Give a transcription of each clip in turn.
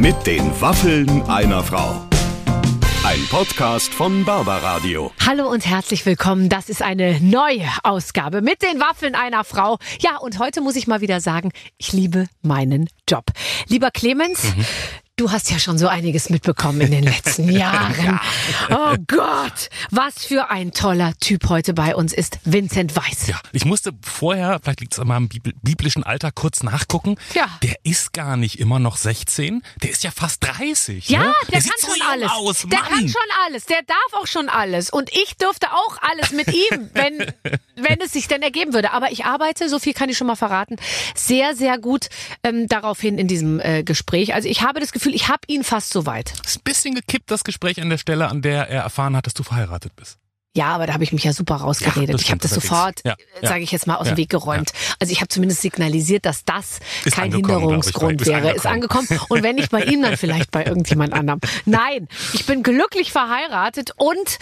Mit den Waffeln einer Frau. Ein Podcast von Barbaradio. Hallo und herzlich willkommen. Das ist eine neue Ausgabe mit den Waffeln einer Frau. Ja, und heute muss ich mal wieder sagen, ich liebe meinen Job. Lieber Clemens, du hast ja schon so einiges mitbekommen in den letzten Jahren. Oh Gott, was für ein toller Typ heute bei uns ist Vincent Weiss. Ja, ich musste vorher, vielleicht liegt es an meinem biblischen Alter, kurz nachgucken. Ja. Der ist gar nicht immer noch 16, der ist ja fast 30. Ja, ne? der sieht kann so schon jung alles. Aus, Der Mann. kann schon alles. Der darf auch schon alles. Und ich dürfte auch alles mit ihm, wenn es sich denn ergeben würde. Aber ich arbeite, so viel kann ich schon mal verraten, sehr, sehr gut daraufhin in diesem Gespräch. Also ich habe das Gefühl, ich habe ihn fast so weit. Ist ein bisschen gekippt, das Gespräch an der Stelle, an der er erfahren hat, dass du verheiratet bist. Ja, aber da habe ich mich ja super rausgeredet. Ja, das ich habe das stimmt sofort, allerdings. Ja, sage ich jetzt mal, aus dem ja, Weg geräumt. ja. Also ich habe zumindest signalisiert, dass das Ist kein angekommen, Hinderungsgrund glaube ich. wäre. Ist angekommen. Und wenn nicht bei ihm, dann vielleicht bei irgendjemand anderem. Nein, ich bin glücklich verheiratet und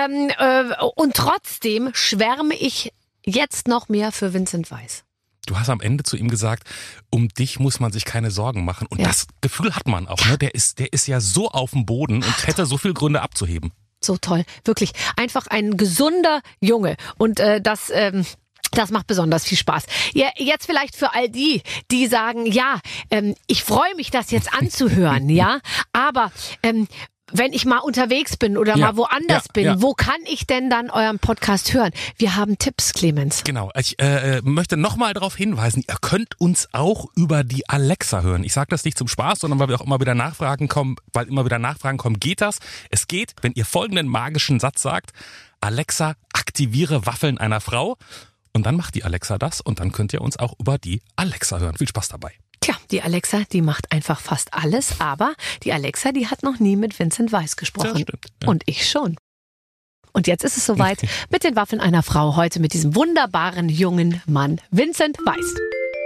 trotzdem schwärme ich jetzt noch mehr für Vincent Weiss. Du hast am Ende zu ihm gesagt, um dich muss man sich keine Sorgen machen. Und Ja. das Gefühl hat man auch. Ne? Der ist ja so auf dem Boden und hätte so viele Gründe abzuheben. So toll, wirklich. Einfach ein gesunder Junge. Und das macht besonders viel Spaß. Ja, jetzt vielleicht für all die sagen, ja, ich freue mich, das jetzt anzuhören, ja, aber wenn ich mal unterwegs bin oder mal woanders bin, wo kann ich denn dann euren Podcast hören? Wir haben Tipps, Clemens. Genau, ich möchte nochmal darauf hinweisen, ihr könnt uns auch über die Alexa hören. Ich sage das nicht zum Spaß, sondern weil wir auch immer wieder Nachfragen kommen, geht das. Es geht, wenn ihr folgenden magischen Satz sagt, Alexa, aktiviere Waffeln einer Frau. Und dann macht die Alexa das und dann könnt ihr uns auch über die Alexa hören. Viel Spaß dabei. Tja, die Alexa, die macht einfach fast alles, aber die Alexa, die hat noch nie mit Vincent Weiss gesprochen. Ja, stimmt, ja. Und ich schon. Und jetzt ist es soweit mit den Waffeln einer Frau, heute mit diesem wunderbaren jungen Mann, Vincent Weiss.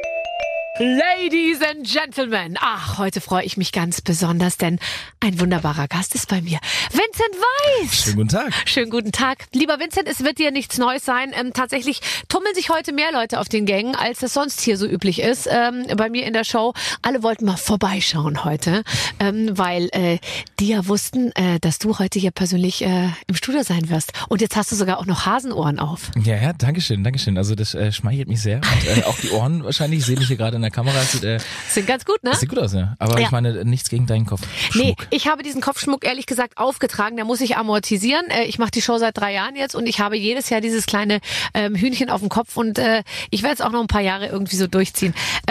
Ladies and Gentlemen, ach, heute freue ich mich ganz besonders, denn ein wunderbarer Gast ist bei mir. Vincent Weiss! Schönen guten Tag. Schönen guten Tag. Lieber Vincent, es wird dir nichts Neues sein. Tatsächlich tummeln sich heute mehr Leute auf den Gängen, als es sonst hier so üblich ist. Bei mir in der Show. Alle wollten mal vorbeischauen heute, weil die ja wussten, dass du heute hier persönlich im Studio sein wirst. Und jetzt hast du sogar auch noch Hasenohren auf. Ja, dankeschön. Also das schmeichelt mich sehr. Und auch die Ohren wahrscheinlich, sehe ich hier gerade in der Kamera. Sind ganz gut, ne? Das sieht gut aus, ja. Aber ich meine, nichts gegen deinen Kopfschmuck. Nee, ich habe diesen Kopfschmuck ehrlich gesagt aufgetragen, der muss ich amortisieren. Ich mache die Show seit 3 Jahren jetzt und ich habe jedes Jahr dieses kleine Hühnchen auf dem Kopf und ich werde es auch noch ein paar Jahre irgendwie so durchziehen.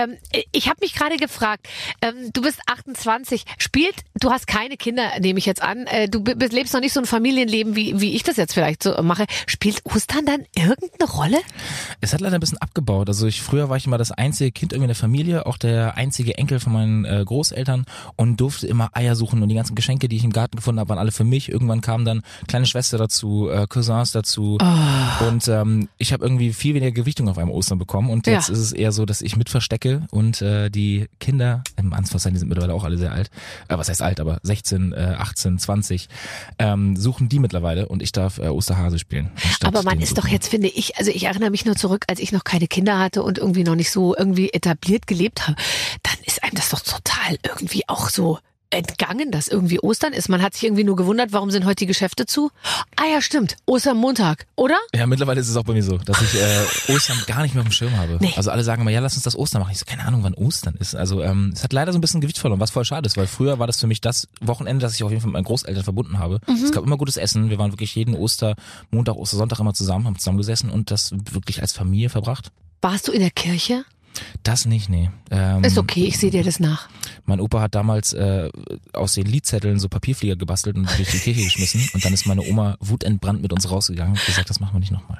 Ich habe mich gerade gefragt, du bist 28, du hast keine Kinder, nehme ich jetzt an, du lebst noch nicht so ein Familienleben, wie ich das jetzt vielleicht so mache. Spielt Ostern dann irgendeine Rolle? Es hat leider ein bisschen abgebaut. Also früher war ich immer das einzige Kind irgendwie in der Familie, auch der einzige Enkel von meinen Großeltern und durfte immer Eier suchen und die ganzen Geschenke, die ich im Garten gefunden habe, waren alle für mich. Irgendwann kamen dann kleine Schwester dazu, Cousins dazu und ich habe irgendwie viel weniger Gewichtung auf einem Ostern bekommen und jetzt ist es eher so, dass ich mit verstecke und die Kinder, im Anfangszeiten, die sind mittlerweile auch alle sehr alt, was heißt alt, aber 16, 18, 20, suchen die mittlerweile und ich darf Osterhase spielen. Aber man ist doch jetzt, finde ich, also ich erinnere mich nur zurück, als ich noch keine Kinder hatte und irgendwie noch nicht so irgendwie etabliert gelebt habe, dann ist einem das doch total irgendwie auch so entgangen, dass irgendwie Ostern ist. Man hat sich irgendwie nur gewundert, warum sind heute die Geschäfte zu? Ah ja, stimmt, Ostermontag, oder? Ja, mittlerweile ist es auch bei mir so, dass ich Ostern gar nicht mehr auf dem Schirm habe. Nee. Also alle sagen immer, ja, lass uns das Ostern machen. Ich so, keine Ahnung, wann Ostern ist. Also es hat leider so ein bisschen Gewicht verloren, was voll schade ist, weil früher war das für mich das Wochenende, das ich auf jeden Fall mit meinen Großeltern verbunden habe. Es gab immer gutes Essen. Wir waren wirklich jeden Ostermontag, Ostersonntag immer zusammen, haben zusammengesessen und das wirklich als Familie verbracht. Warst du in der Kirche? Das nicht, nee. Ist okay, ich sehe dir das nach. Mein Opa hat damals aus den Liedzetteln so Papierflieger gebastelt und durch die Kirche geschmissen und dann ist meine Oma wutentbrannt mit uns rausgegangen und gesagt, das machen wir nicht nochmal.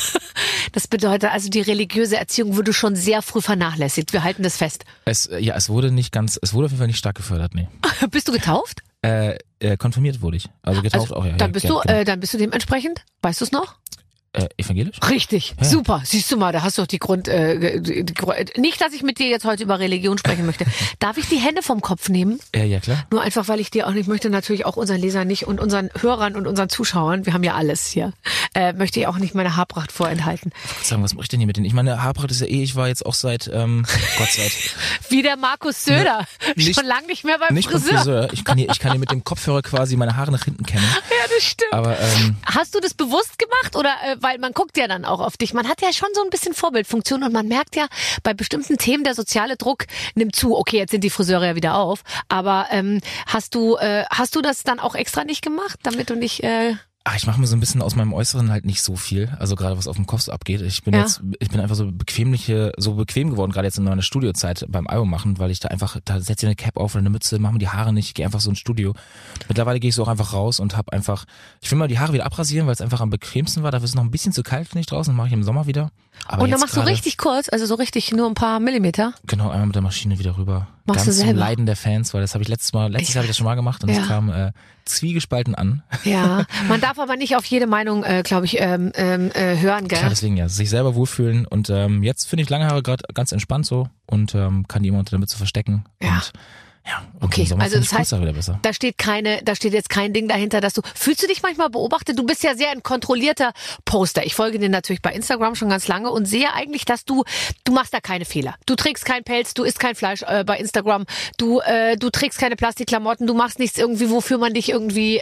Das bedeutet also, die religiöse Erziehung wurde schon sehr früh vernachlässigt. Wir halten das fest. Es wurde auf jeden Fall nicht stark gefördert, nee. Bist du getauft? Konfirmiert wurde ich. Also getauft auch, ja. Dann ja, bist du dementsprechend, weißt du es noch? Evangelisch? Richtig, Ja. super. Siehst du mal, da hast du doch die Grund... nicht, dass ich mit dir jetzt heute über Religion sprechen möchte. Darf ich die Hände vom Kopf nehmen? Ja, klar. Nur einfach, weil ich dir auch nicht möchte, natürlich auch unseren Lesern nicht und unseren Hörern und unseren Zuschauern, wir haben ja alles hier, möchte ich auch nicht meine Haarpracht vorenthalten. Ich wollte sagen, was mache ich denn hier mit denen? Ich meine, Haarpracht ist ja ich war jetzt auch seit, Gott sei Dank. Wie der Markus Söder. Nicht- Schon lange nicht mehr beim Nicht beim Friseur. Friseur. Ich kann hier mit dem Kopfhörer quasi meine Haare nach hinten kämmen. Ja, das stimmt. Aber Hast du das bewusst gemacht oder weil man guckt ja dann auch auf dich. Man hat ja schon so ein bisschen Vorbildfunktion und man merkt ja bei bestimmten Themen, der soziale Druck nimmt zu. Okay, jetzt sind die Friseure ja wieder auf, aber hast du das dann auch extra nicht gemacht, damit du nicht ich mache mir so ein bisschen aus meinem Äußeren halt nicht so viel. Also gerade was auf dem Kopf so abgeht. Ich bin einfach so bequem geworden, gerade jetzt in meiner Studiozeit beim Album machen, weil ich da setze ich eine Cap auf oder eine Mütze, mache mir die Haare nicht, gehe einfach so ins Studio. Mittlerweile gehe ich so auch einfach raus und ich will mal die Haare wieder abrasieren, weil es einfach am bequemsten war. Dafür ist es noch ein bisschen zu kalt, finde ich, draußen, mache ich im Sommer wieder. Aber und dann jetzt machst du richtig kurz, also so richtig nur ein paar Millimeter. Genau, einmal mit der Maschine wieder rüber. Machst Ganz du zum selber? Leiden der Fans, weil das habe ich letztes Jahr habe ich das schon mal gemacht und es kam zwiegespalten an. Ja, man darf aber nicht auf jede Meinung, glaube ich, hören, gell? Klar, deswegen ja, sich selber wohlfühlen und jetzt finde ich lange Haare gerade ganz entspannt so und kann die immer unter der Mütze verstecken. Ja. Und Okay, im Sommer also finde ich das heißt, kurz wieder besser. da steht jetzt kein Ding dahinter, dass fühlst du dich manchmal beobachtet? Du bist ja sehr ein kontrollierter Poster. Ich folge dir natürlich bei Instagram schon ganz lange und sehe eigentlich, dass du machst da keine Fehler. Du trägst keinen Pelz, du isst kein Fleisch bei Instagram, du trägst keine Plastikklamotten, du machst nichts irgendwie, wofür man dich irgendwie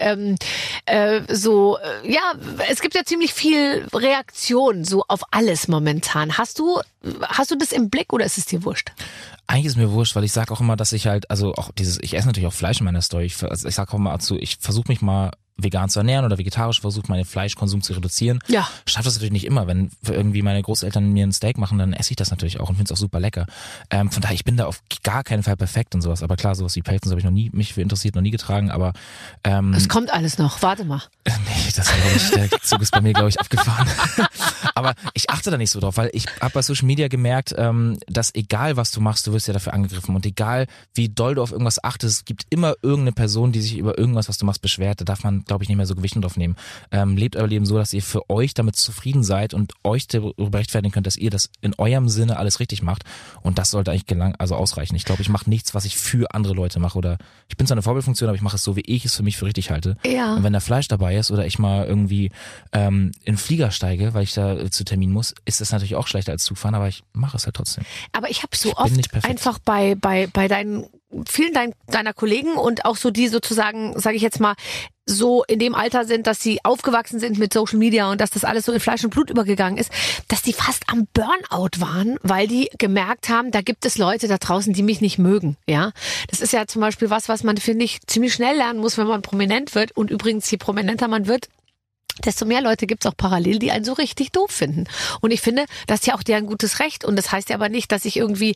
es gibt ja ziemlich viel Reaktion so auf alles momentan. Hast du das im Blick oder ist es dir wurscht? Eigentlich ist mir wurscht, weil ich sage auch immer, dass ich halt, also auch ich esse natürlich auch Fleisch in meiner Story. Ich sage auch mal dazu, ich versuche mich mal vegan zu ernähren oder vegetarisch, versuche meinen Fleischkonsum zu reduzieren. Ja. Schaffe das natürlich nicht immer. Wenn irgendwie meine Großeltern mir ein Steak machen, dann esse ich das natürlich auch und finde es auch super lecker. Von daher, ich bin da auf gar keinen Fall perfekt und sowas. Aber klar, sowas wie Pelzen habe ich mich für interessiert, noch nie getragen. Aber es kommt alles noch. Warte mal. Nee, der Zug ist bei mir, glaube ich, abgefahren. Aber ich achte da nicht so drauf, weil ich habe bei Social Media gemerkt, dass egal was du machst, du wirst ja dafür angegriffen. Und egal wie doll du auf irgendwas achtest, es gibt immer irgendeine Person, die sich über irgendwas, was du machst, beschwert. Da darf man, glaube ich, nicht mehr so Gewicht drauf nehmen. Lebt euer Leben so, dass ihr für euch damit zufrieden seid und euch darüber rechtfertigen könnt, dass ihr das in eurem Sinne alles richtig macht. Und das sollte eigentlich ausreichen. Ich glaube, ich mache nichts, was ich für andere Leute mache. Oder ich bin zwar eine Vorbildfunktion, aber ich mache es so, wie ich es für mich für richtig halte. Ja. Und wenn da Fleisch dabei ist oder ich mal irgendwie in den Flieger steige, weil ich da zu Termin muss, ist das natürlich auch schlechter als Zugfahren, aber ich mache es halt trotzdem. Aber ich habe so Ich bin oft nicht perfekt. einfach bei vielen deiner Kollegen und auch so die sozusagen, sage ich jetzt mal, so in dem Alter sind, dass sie aufgewachsen sind mit Social Media und dass das alles so in Fleisch und Blut übergegangen ist, dass die fast am Burnout waren, weil die gemerkt haben, da gibt es Leute da draußen, die mich nicht mögen. Ja, das ist ja zum Beispiel was man, finde ich, ziemlich schnell lernen muss, wenn man prominent wird. Und übrigens, je prominenter man wird, desto mehr Leute gibt's auch parallel, die einen so richtig doof finden. Und ich finde, das ist ja auch deren gutes Recht. Und das heißt ja aber nicht, dass ich irgendwie,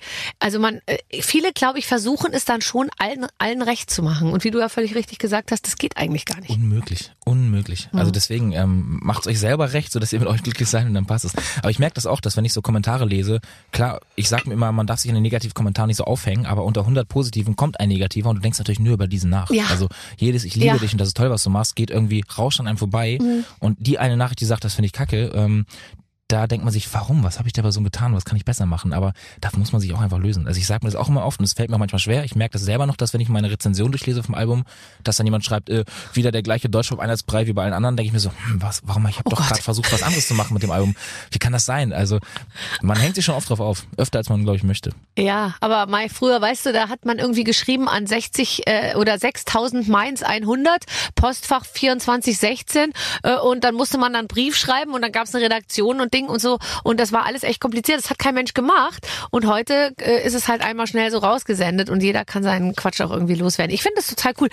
viele, glaube ich, versuchen es dann schon allen recht zu machen. Und wie du ja völlig richtig gesagt hast, das geht eigentlich gar nicht. Unmöglich. Ja. Also deswegen macht's euch selber recht, so dass ihr mit euch glücklich seid und dann passt es. Aber ich merke das auch, dass wenn ich so Kommentare lese, klar, ich sag mir immer, man darf sich an den Negativkommentaren nicht so aufhängen, aber unter 100 Positiven kommt ein Negativer und du denkst natürlich nur über diesen nach. Ja. Also jedes Ich liebe dich und das ist toll, was du machst, geht irgendwie rauscht an einem vorbei. Und die eine Nachricht, die sagt, das finde ich kacke, da denkt man sich, warum? Was habe ich der Person getan? Was kann ich besser machen? Aber da muss man sich auch einfach lösen. Also ich sage mir das auch immer oft und es fällt mir auch manchmal schwer. Ich merke das selber noch, dass wenn ich meine Rezension durchlese vom Album, dass dann jemand schreibt, wieder der gleiche Deutschrap-Einheitsbrei wie bei allen anderen, denke ich mir so, warum? Ich habe doch gerade versucht, was anderes zu machen mit dem Album. Wie kann das sein? Also man hängt sich schon oft drauf auf. Öfter, als man, glaube ich, möchte. Ja, aber früher, weißt du, da hat man irgendwie geschrieben an 60 oder 6000 Mainz 100, Postfach 2416 und dann musste man dann einen Brief schreiben und dann gab es eine Redaktion und Ding und so und das war alles echt kompliziert. Das hat kein Mensch gemacht und heute ist es halt einmal schnell so rausgesendet und jeder kann seinen Quatsch auch irgendwie loswerden. Ich finde das total cool.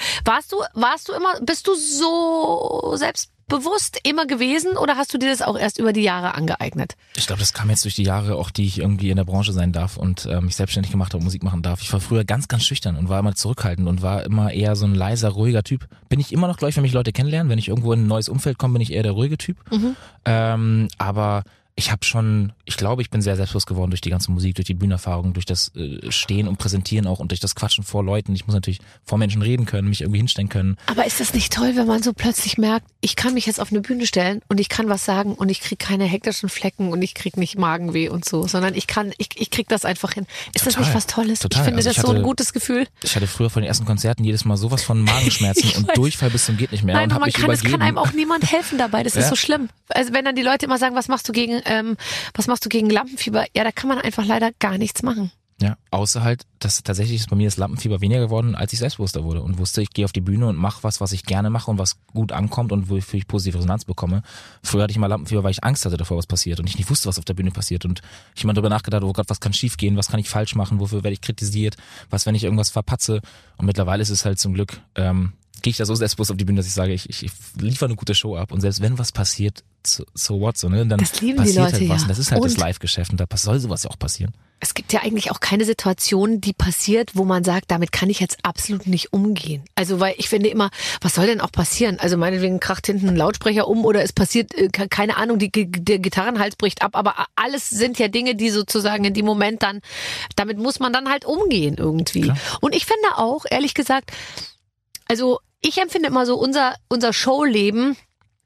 Bist du so selbstbewusst immer gewesen oder hast du dir das auch erst über die Jahre angeeignet? Ich glaube, das kam jetzt durch die Jahre auch, die ich irgendwie in der Branche sein darf und mich selbstständig gemacht habe und Musik machen darf. Ich war früher ganz, ganz schüchtern und war immer zurückhaltend und war immer eher so ein leiser, ruhiger Typ. Bin ich immer noch, glaube ich, wenn mich Leute kennenlernen. Wenn ich irgendwo in ein neues Umfeld komme, bin ich eher der ruhige Typ. Aber ich glaube, ich bin sehr selbstbewusst geworden durch die ganze Musik, durch die Bühnenerfahrung, durch das Stehen und Präsentieren auch und durch das Quatschen vor Leuten. Ich muss natürlich vor Menschen reden können, mich irgendwie hinstellen können. Aber ist das nicht toll, wenn man so plötzlich merkt, ich kann mich jetzt auf eine Bühne stellen und ich kann was sagen und ich kriege keine hektischen Flecken und ich kriege nicht Magenweh und so, sondern ich krieg das einfach hin. Ist das nicht was Tolles? Total. Ich finde das so ein gutes Gefühl. Ich hatte früher vor den ersten Konzerten jedes Mal sowas von Magenschmerzen und Durchfall bis zum geht nicht mehr. Nein, und es kann einem auch niemand helfen dabei. Das ist so schlimm. Also wenn dann die Leute immer sagen, was machst du gegen Lampenfieber? Ja, da kann man einfach leider gar nichts machen. Ja, außer halt, dass tatsächlich ist bei mir das Lampenfieber weniger geworden, als ich selbstbewusster wurde und wusste, ich gehe auf die Bühne und mache was ich gerne mache und was gut ankommt und wofür ich positive Resonanz bekomme. Früher hatte ich mal Lampenfieber, weil ich Angst hatte davor, was passiert und ich nicht wusste, was auf der Bühne passiert und ich immer darüber nachgedacht, oh Gott, was kann schief gehen, was kann ich falsch machen, wofür werde ich kritisiert, was, wenn ich irgendwas verpatze, und mittlerweile ist es halt zum Glück, gehe ich da so selbstbewusst auf die Bühne, dass ich sage, ich liefere eine gute Show ab und selbst wenn was passiert, so what, so, ne, dann das lieben passiert die Leute, halt was. ja. Und das ist halt und das Live-Geschäft und da soll sowas ja auch passieren. Es gibt ja eigentlich auch keine Situation, die passiert, wo man sagt, damit kann ich jetzt absolut nicht umgehen. Also, weil ich finde immer, was soll denn auch passieren? Also meinetwegen kracht hinten ein Lautsprecher um oder es passiert, keine Ahnung, der Gitarrenhals bricht ab, aber alles sind ja Dinge, die sozusagen in dem Moment dann, damit muss man dann halt umgehen irgendwie. Klar. Und ich finde auch, ehrlich gesagt, also ich empfinde immer so unser Showleben,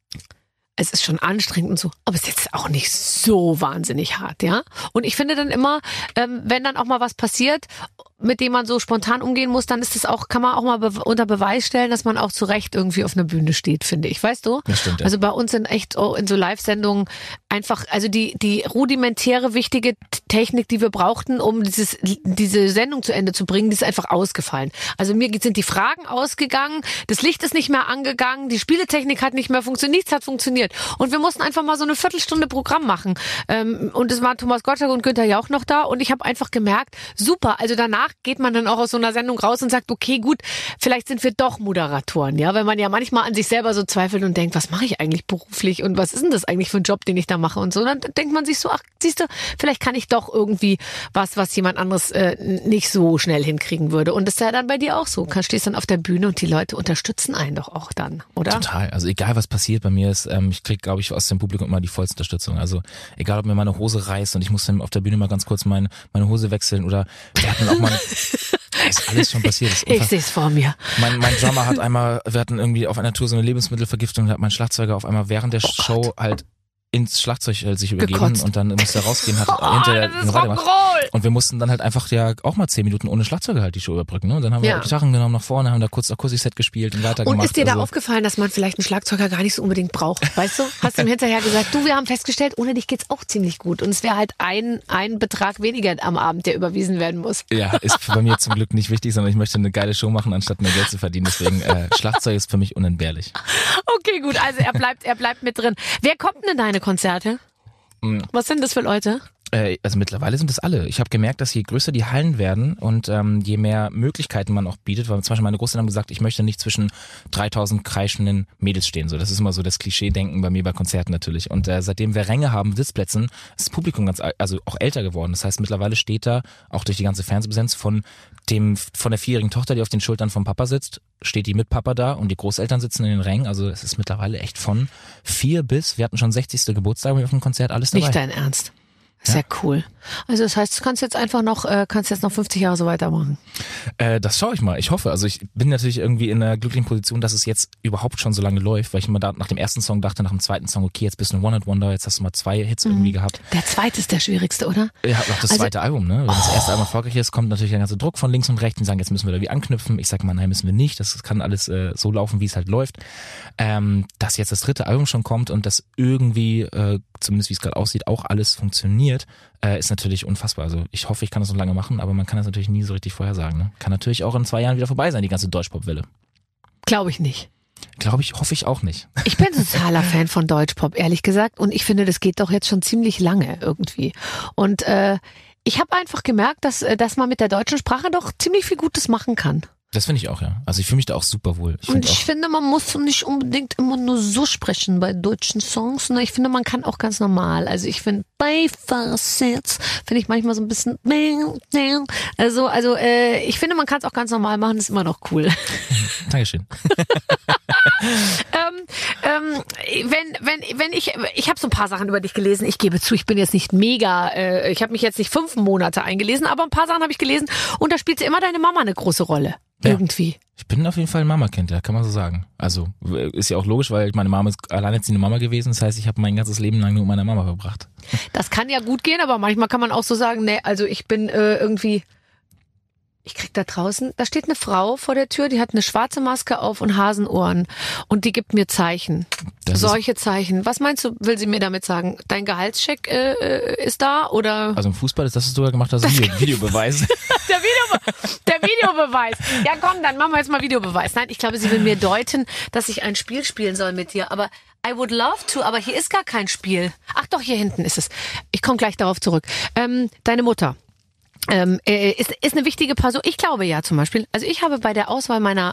es ist schon anstrengend und so, aber es ist jetzt auch nicht so wahnsinnig hart, ja. Und ich finde dann immer, wenn dann auch mal was passiert, mit dem man so spontan umgehen muss, dann ist das auch, kann man auch mal unter Beweis stellen, dass man auch zu Recht irgendwie auf einer Bühne steht, finde ich. Weißt du? Das stimmt, ja. Also bei uns sind echt in so Live-Sendungen einfach, also die rudimentäre, wichtige Technik, die wir brauchten, um diese Sendung zu Ende zu bringen, die ist einfach ausgefallen. Also mir sind die Fragen ausgegangen, das Licht ist nicht mehr angegangen, die Spieletechnik hat nicht mehr funktioniert, nichts hat funktioniert. Und wir mussten einfach mal so eine Viertelstunde Programm machen. Und es waren Thomas Gottschalk und Günther Jauch noch da und ich habe einfach gemerkt, super, also danach geht man dann auch aus so einer Sendung raus und sagt, okay, gut, vielleicht sind wir doch Moderatoren, ja, weil man ja manchmal an sich selber so zweifelt und denkt, was mache ich eigentlich beruflich und was ist denn das eigentlich für ein Job, den ich da mache und so. Dann denkt man sich so, ach, siehst du, vielleicht kann ich doch irgendwie was jemand anderes nicht so schnell hinkriegen würde. Und das ist ja dann bei dir auch so. Du stehst dann auf der Bühne und die Leute unterstützen einen doch auch dann, oder? Total. Also egal, was passiert bei mir ist, ich kriege, glaube ich, aus dem Publikum immer die vollste Unterstützung. Also egal, ob mir meine Hose reißt und ich muss dann auf der Bühne mal ganz kurz meine Hose wechseln oder wir hatten auch mal ist alles schon passiert. Ich sehe es vor mir. Mein Drummer hat einmal, wir hatten irgendwie auf einer Tour so eine Lebensmittelvergiftung und hat mein Schlagzeuger auf einmal während der Show halt ins Schlagzeug sich übergeben gekotzt. Und dann musste er rausgehen, hat hinterher das ist Rock'n'Roll. Und wir mussten dann halt einfach ja auch mal 10 Minuten ohne Schlagzeuger halt die Show überbrücken. Ne? Und dann haben wir Gitarren genommen nach vorne, haben da kurz Akustik-Set gespielt und weitergemacht. Und ist dir da aufgefallen, dass man vielleicht einen Schlagzeuger gar nicht so unbedingt braucht? Weißt du? Hast du ihm hinterher gesagt, du, wir haben festgestellt, ohne dich geht's auch ziemlich gut. Und es wäre halt ein Betrag weniger am Abend, der überwiesen werden muss. Ja, ist bei mir zum Glück nicht wichtig, sondern ich möchte eine geile Show machen, anstatt mehr Geld zu verdienen. Deswegen Schlagzeug ist für mich unentbehrlich. Okay, gut. Also er bleibt mit drin. Wer kommt denn in deine Konzerte? Was sind das für Leute? Also mittlerweile sind es alle. Ich habe gemerkt, dass je größer die Hallen werden und je mehr Möglichkeiten man auch bietet, weil zum Beispiel meine Großeltern haben gesagt, ich möchte nicht zwischen 3000 kreischenden Mädels stehen. So, das ist immer so das Klischee-Denken bei mir bei Konzerten natürlich. Und seitdem wir Ränge haben, Sitzplätzen, ist das Publikum also auch älter geworden. Das heißt, mittlerweile steht da auch durch die ganze Fernsehpräsenz von der 4-jährigen Tochter, die auf den Schultern vom Papa sitzt, steht die mit Papa da und die Großeltern sitzen in den Rängen. Also es ist mittlerweile echt von 4 bis, wir hatten schon 60. Geburtstag auf dem Konzert, alles dabei. Nicht dein Ernst. Sehr cool. Also das heißt, du kannst jetzt noch 50 Jahre so weitermachen. Das schaue ich mal. Ich hoffe. Also ich bin natürlich irgendwie in einer glücklichen Position, dass es jetzt überhaupt schon so lange läuft, weil ich immer da nach dem ersten Song dachte, nach dem zweiten Song, okay, jetzt bist du ein One-Hit-Wonder, jetzt hast du mal 2 Hits irgendwie gehabt. Der zweite ist der schwierigste, oder? Ja, auch das zweite Album, ne? Wenn das erste Album erfolgreich ist, kommt natürlich der ganze Druck von links und rechts und sagen, jetzt müssen wir da wie anknüpfen. Ich sage mal, nein, müssen wir nicht. Das kann alles so laufen, wie es halt läuft. Dass jetzt das dritte Album schon kommt und das irgendwie, zumindest wie es gerade aussieht, auch alles funktioniert, ist natürlich unfassbar. Also ich hoffe, ich kann das noch lange machen, aber man kann das natürlich nie so richtig vorhersagen. Ne? Kann natürlich auch in 2 Jahren wieder vorbei sein, die ganze Deutschpop-Welle. Glaube ich nicht. Hoffe ich auch nicht. Ich bin totaler Fan von Deutschpop, ehrlich gesagt. Und ich finde, das geht doch jetzt schon ziemlich lange irgendwie. Und ich habe einfach gemerkt, dass man mit der deutschen Sprache doch ziemlich viel Gutes machen kann. Das finde ich auch, ja. Also ich fühle mich da auch super wohl. Und ich finde, man muss nicht unbedingt immer nur so sprechen bei deutschen Songs. Ne? Ich finde, man kann auch ganz normal. Also ich finde, Beifahrersitz finde ich manchmal so ein bisschen. Also ich finde, man kann es auch ganz normal machen. Ist immer noch cool. Dankeschön. Wenn ich habe so ein paar Sachen über dich gelesen. Ich gebe zu, ich bin jetzt nicht mega. Ich habe mich jetzt nicht 5 Monate eingelesen, aber ein paar Sachen habe ich gelesen. Und da spielte immer deine Mama eine große Rolle. Ja. Irgendwie. Ich bin auf jeden Fall ein Mama-Kind, ja, kann man so sagen. Also ist ja auch logisch, weil meine Mama ist alleinerziehende Mama gewesen. Das heißt, ich habe mein ganzes Leben lang nur mit meiner Mama verbracht. Das kann ja gut gehen, aber manchmal kann man auch so sagen, nee, also ich bin irgendwie... Ich krieg da draußen, da steht eine Frau vor der Tür, die hat eine schwarze Maske auf und Hasenohren und die gibt mir Zeichen. Solche Zeichen. Was meinst du, will sie mir damit sagen? Dein Gehaltscheck ist da oder? Also im Fußball ist das, was du da gemacht hast, Videobeweis. Der Videobeweis. Ja komm, dann machen wir jetzt mal Videobeweis. Nein, ich glaube, sie will mir deuten, dass ich ein Spiel spielen soll mit dir. Aber I would love to, aber hier ist gar kein Spiel. Ach doch, hier hinten ist es. Ich komme gleich darauf zurück. Deine Mutter. Ist eine wichtige Person. Ich glaube ja zum Beispiel. Also ich habe bei der Auswahl meiner,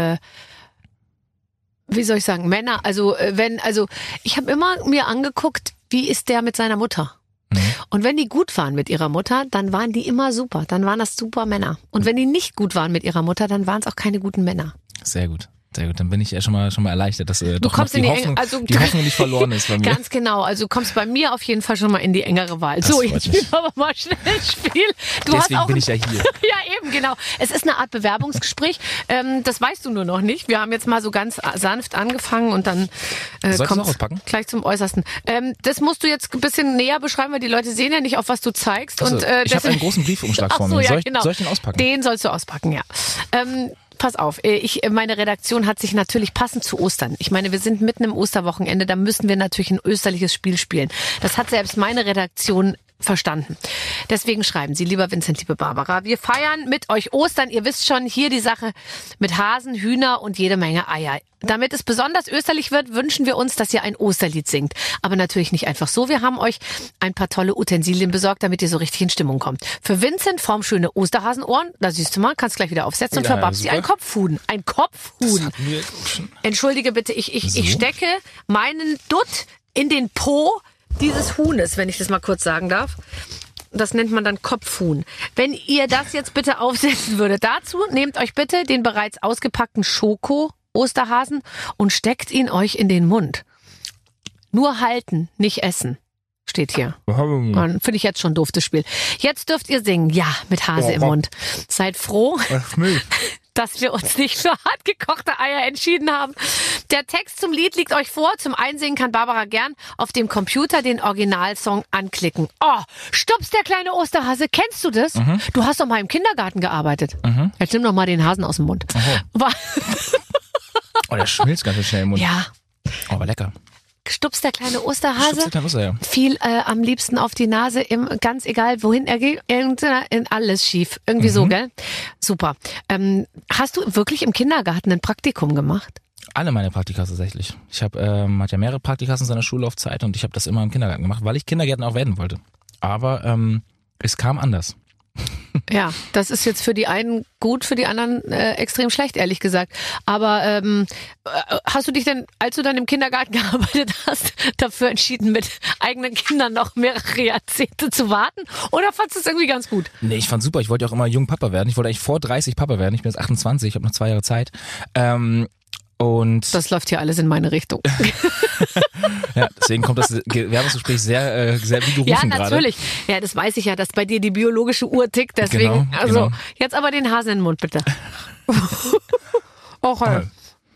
wie soll ich sagen, Männer, ich habe immer mir angeguckt, wie ist der mit seiner Mutter? Und wenn die gut waren mit ihrer Mutter, dann waren die immer super. Dann waren das super Männer. Und wenn die nicht gut waren mit ihrer Mutter, dann waren es auch keine guten Männer. Sehr gut. Sehr gut, dann bin ich ja schon mal erleichtert, dass du doch noch die Hoffnung nicht verloren ist bei mir. Ganz genau, also du kommst bei mir auf jeden Fall schon mal in die engere Wahl. Das so, jetzt spielen wir aber mal schnell ein Spiel. Deswegen bin ich ja hier. Ja, eben, genau. Es ist eine Art Bewerbungsgespräch. Das weißt du nur noch nicht. Wir haben jetzt mal so ganz sanft angefangen und dann kommt gleich zum Äußersten. Das musst du jetzt ein bisschen näher beschreiben, weil die Leute sehen ja nicht, auf was du zeigst. Also, und, ich habe einen großen Briefumschlag vor mir. Soll ich den auspacken? Den sollst du auspacken, ja. Pass auf, meine Redaktion hat sich natürlich passend zu Ostern. Ich meine, wir sind mitten im Osterwochenende, da müssen wir natürlich ein österliches Spiel spielen. Das hat selbst meine Redaktion verstanden. Deswegen schreiben Sie, lieber Vincent, liebe Barbara, wir feiern mit euch Ostern. Ihr wisst schon, hier die Sache mit Hasen, Hühner und jede Menge Eier. Damit es besonders österlich wird, wünschen wir uns, dass ihr ein Osterlied singt. Aber natürlich nicht einfach so. Wir haben euch ein paar tolle Utensilien besorgt, damit ihr so richtig in Stimmung kommt. Für Vincent formschöne Osterhasenohren. Da siehst du mal, kannst gleich wieder aufsetzen. Und für Babsi ein Kopfhuhn. Ein Kopfhuhn. Entschuldige bitte, ich stecke meinen Dutt in den Po dieses Huhnes, wenn ich das mal kurz sagen darf. Das nennt man dann Kopfhuhn. Wenn ihr das jetzt bitte aufsetzen würdet, dazu nehmt euch bitte den bereits ausgepackten Schoko-Osterhasen und steckt ihn euch in den Mund. Nur halten, nicht essen. Steht hier. Finde ich jetzt schon doof, das Spiel. Jetzt dürft ihr singen. Ja, mit Hase im Mund. Seid froh, dass wir uns nicht für hart gekochte Eier entschieden haben. Der Text zum Lied liegt euch vor. Zum Einsingen kann Barbara gern auf dem Computer den Originalsong anklicken. Oh, Stups, der kleine Osterhase. Kennst du das? Mhm. Du hast doch mal im Kindergarten gearbeitet. Mhm. Jetzt nimm doch mal den Hasen aus dem Mund. Oh, der schmilzt ganz schnell im Mund. Ja. Oh, aber lecker. Stups, der kleine Osterhase, der kleine Oster, ja. Fiel am liebsten auf die Nase, ganz egal wohin er geht, in alles schief. Irgendwie so, gell? Super. Hast du wirklich im Kindergarten ein Praktikum gemacht? Alle meine Praktika tatsächlich. Ich habe hatte ja mehrere Praktika in seiner Schullaufzeit und ich habe das immer im Kindergarten gemacht, weil ich Kindergärtner auch werden wollte. Aber es kam anders. Ja, das ist jetzt für die einen gut, für die anderen extrem schlecht, ehrlich gesagt. Aber hast du dich denn, als du dann im Kindergarten gearbeitet hast, dafür entschieden, mit eigenen Kindern noch mehrere Jahrzehnte zu warten? Oder fandest du es irgendwie ganz gut? Nee, ich fand's super. Ich wollte ja auch immer jung Papa werden. Ich wollte eigentlich vor 30 Papa werden. Ich bin jetzt 28, ich habe noch 2 Jahre Zeit. Und das läuft hier alles in meine Richtung. Ja, deswegen kommt das Werbungsgespräch sehr wie gerufen gerade. Ja, natürlich. Ja, das weiß ich ja, dass bei dir die biologische Uhr tickt. Deswegen, genau. Jetzt aber den Hasen in den Mund, bitte. Okay.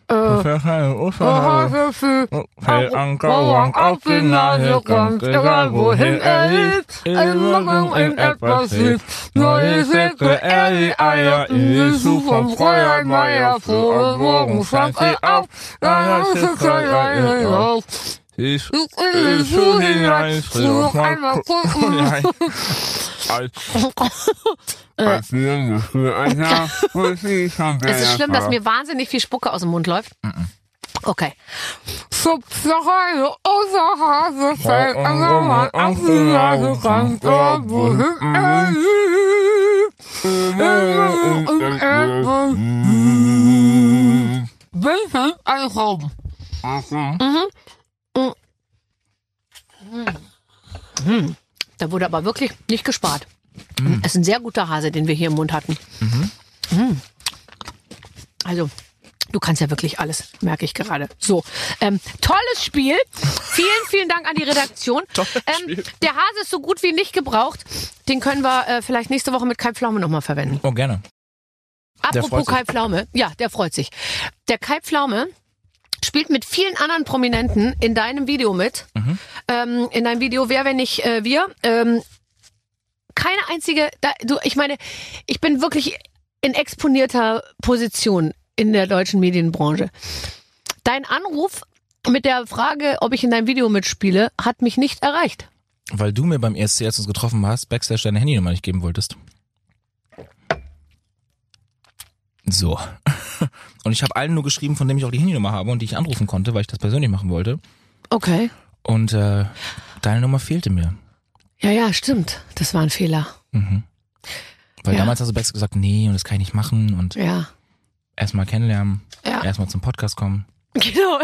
Fällt Anker auf die Nase, ganz egal wohin er liegt, immer in etwas liegt. Neue Säcke, die Eier, in die Suche von Freiheit, Meier, frohe Morgen, stand sie auf, da ist es klein auf. Ich so hinein, noch einmal gucken. Als wir für ein Jahr, ist es schlimm, dass mir wahnsinnig viel Spucke aus dem Mund läuft? Okay. Schubst noch eine Osterhase, fällt an der Mann auf die Nase, ganz dort, wohin er liegt. Da wurde aber wirklich nicht gespart. Es ist ein sehr guter Hase, den wir hier im Mund hatten. Also, du kannst ja wirklich alles, merke ich gerade. So, tolles Spiel. Vielen, vielen Dank an die Redaktion. Der Hase ist so gut wie nicht gebraucht. Den können wir vielleicht nächste Woche mit Kai Pflaume nochmal verwenden. Oh, gerne. Apropos Kai Pflaume. Ja, der freut sich. Der Kai Pflaume spielt mit vielen anderen Prominenten in deinem Video mit. In deinem Video Wer, wenn nicht wir. Keine einzige, ich meine, ich bin wirklich in exponierter Position in der deutschen Medienbranche. Dein Anruf mit der Frage, ob ich in deinem Video mitspiele, hat mich nicht erreicht. Weil du mir beim ESC, als du uns getroffen hast, Backstage deine Handynummer nicht geben wolltest. So. Und ich habe allen nur geschrieben, von denen ich auch die Handynummer habe und die ich anrufen konnte, weil ich das persönlich machen wollte. Okay. Und deine Nummer fehlte mir. Ja, stimmt. Das war ein Fehler. Weil damals hast du Backstage gesagt, nee, und das kann ich nicht machen und erstmal kennenlernen, erstmal zum Podcast kommen. Genau.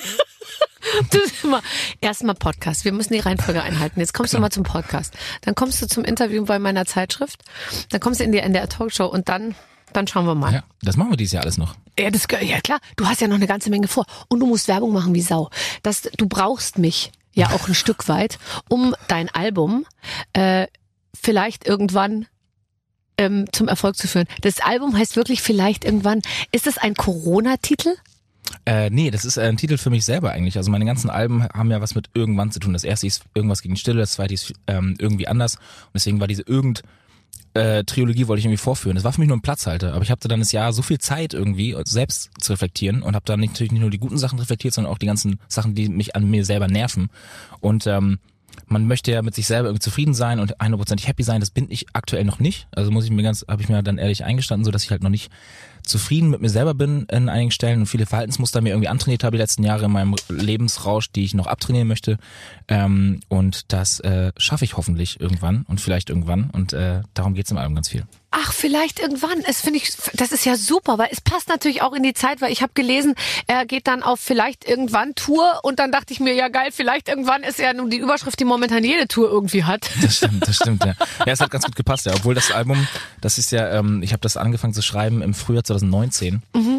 Das ist immer erstmal Podcast. Wir müssen die Reihenfolge einhalten. Jetzt kommst du mal zum Podcast. Dann kommst du zum Interview bei meiner Zeitschrift. Dann kommst du in die NDR Talkshow und dann schauen wir mal. Ja, das machen wir dieses Jahr alles noch. Ja, ja klar. Du hast ja noch eine ganze Menge vor. Und du musst Werbung machen wie Sau. Du brauchst mich ja auch ein Stück weit, um dein Album vielleicht irgendwann zum Erfolg zu führen. Das Album heißt wirklich vielleicht irgendwann. Ist das ein Corona-Titel? Nee, das ist ein Titel für mich selber eigentlich. Also meine ganzen Alben haben ja was mit irgendwann zu tun. Das erste ist irgendwas gegen Stille, das zweite ist irgendwie anders. Und deswegen war diese Trilogie wollte ich irgendwie vorführen. Das war für mich nur ein Platzhalter. Aber ich hatte dann das Jahr so viel Zeit irgendwie, selbst zu reflektieren und habe dann natürlich nicht nur die guten Sachen reflektiert, sondern auch die ganzen Sachen, die mich an mir selber nerven. Und man möchte ja mit sich selber irgendwie zufrieden sein und 100% happy sein. Das bin ich aktuell noch nicht. Also habe ich mir dann ehrlich eingestanden, so dass ich halt noch nicht zufrieden mit mir selber bin in einigen Stellen und viele Verhaltensmuster mir irgendwie antrainiert habe die letzten Jahre in meinem Lebensrausch, die ich noch abtrainieren möchte. Und das schaffe ich hoffentlich irgendwann und vielleicht irgendwann. Und darum geht's im Album ganz viel. Ach, vielleicht irgendwann. Das ist ja super, weil es passt natürlich auch in die Zeit, weil ich habe gelesen, er geht dann auf vielleicht irgendwann Tour und dann dachte ich mir, ja geil, vielleicht irgendwann ist ja nun die Überschrift, die momentan jede Tour irgendwie hat. Das stimmt, ja. Ja, es hat ganz gut gepasst, ja. Obwohl das Album, das ist ja, ich habe das angefangen zu schreiben im Frühjahr 2019.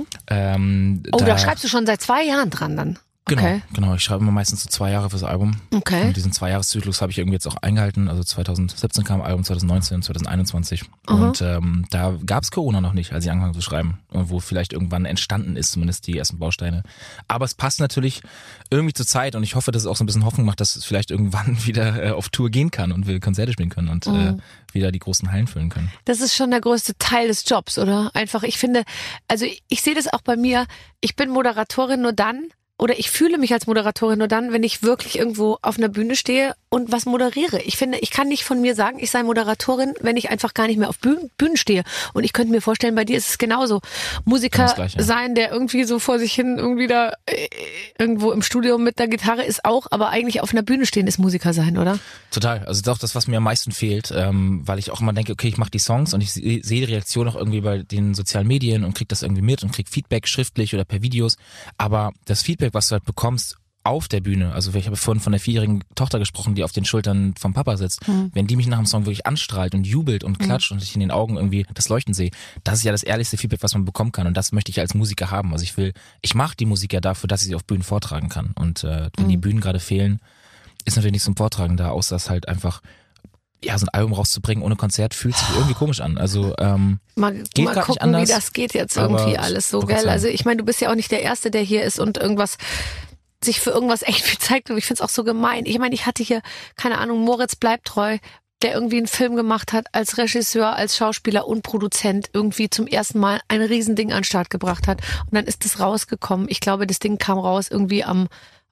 Da schreibst du schon seit 2 Jahren dran dann. Okay. Genau. Ich schreibe immer meistens so 2 Jahre fürs Album. Okay. Und diesen 2-Jahres-Zyklus habe ich irgendwie jetzt auch eingehalten. Also 2017 kam Album, 2019, 2021. Und da gab's Corona noch nicht, als ich angefangen zu schreiben. Und wo vielleicht irgendwann entstanden ist, zumindest die ersten Bausteine. Aber es passt natürlich irgendwie zur Zeit und ich hoffe, dass es auch so ein bisschen Hoffnung macht, dass es vielleicht irgendwann wieder auf Tour gehen kann und wir Konzerte spielen können und wieder die großen Hallen füllen können. Das ist schon der größte Teil des Jobs, oder? Einfach, ich finde, also ich sehe das auch bei mir, ich bin Moderatorin nur dann, oder ich fühle mich als Moderatorin nur dann, wenn ich wirklich irgendwo auf einer Bühne stehe und was moderiere. Ich finde, ich kann nicht von mir sagen, ich sei Moderatorin, wenn ich einfach gar nicht mehr auf Bühnen stehe. Und ich könnte mir vorstellen, bei dir ist es genauso. Musiker sein, der irgendwie so vor sich hin irgendwie da irgendwo im Studio mit der Gitarre ist auch, aber eigentlich auf einer Bühne stehen ist Musiker sein, oder? Total. Also das ist auch das, was mir am meisten fehlt, weil ich auch immer denke, okay, ich mache die Songs und ich sehe die Reaktion auch irgendwie bei den sozialen Medien und krieg das irgendwie mit und krieg Feedback schriftlich oder per Videos. Aber das Feedback, was du halt bekommst auf der Bühne, also ich habe vorhin von der 4-jährigen Tochter gesprochen, die auf den Schultern vom Papa sitzt, wenn die mich nach dem Song wirklich anstrahlt und jubelt und klatscht und ich in den Augen irgendwie das Leuchten sehe, das ist ja das ehrlichste Feedback, was man bekommen kann und das möchte ich als Musiker haben. Also ich mache die Musik ja dafür, dass ich sie auf Bühnen vortragen kann und wenn die Bühnen gerade fehlen, ist natürlich nichts zum Vortragen da, außer dass halt einfach ja, so ein Album rauszubringen ohne Konzert fühlt sich irgendwie komisch an. Also mal gucken, anders, wie das geht jetzt irgendwie alles so, gell? Also ich meine, du bist ja auch nicht der Erste, der hier ist und sich für irgendwas echt viel zeigt. Und ich find's auch so gemein. Ich meine, ich hatte hier, keine Ahnung, Moritz bleibt treu, der irgendwie einen Film gemacht hat, als Regisseur, als Schauspieler und Produzent irgendwie zum ersten Mal ein Riesending an den Start gebracht hat. Und dann ist das rausgekommen. Ich glaube, das Ding kam raus irgendwie am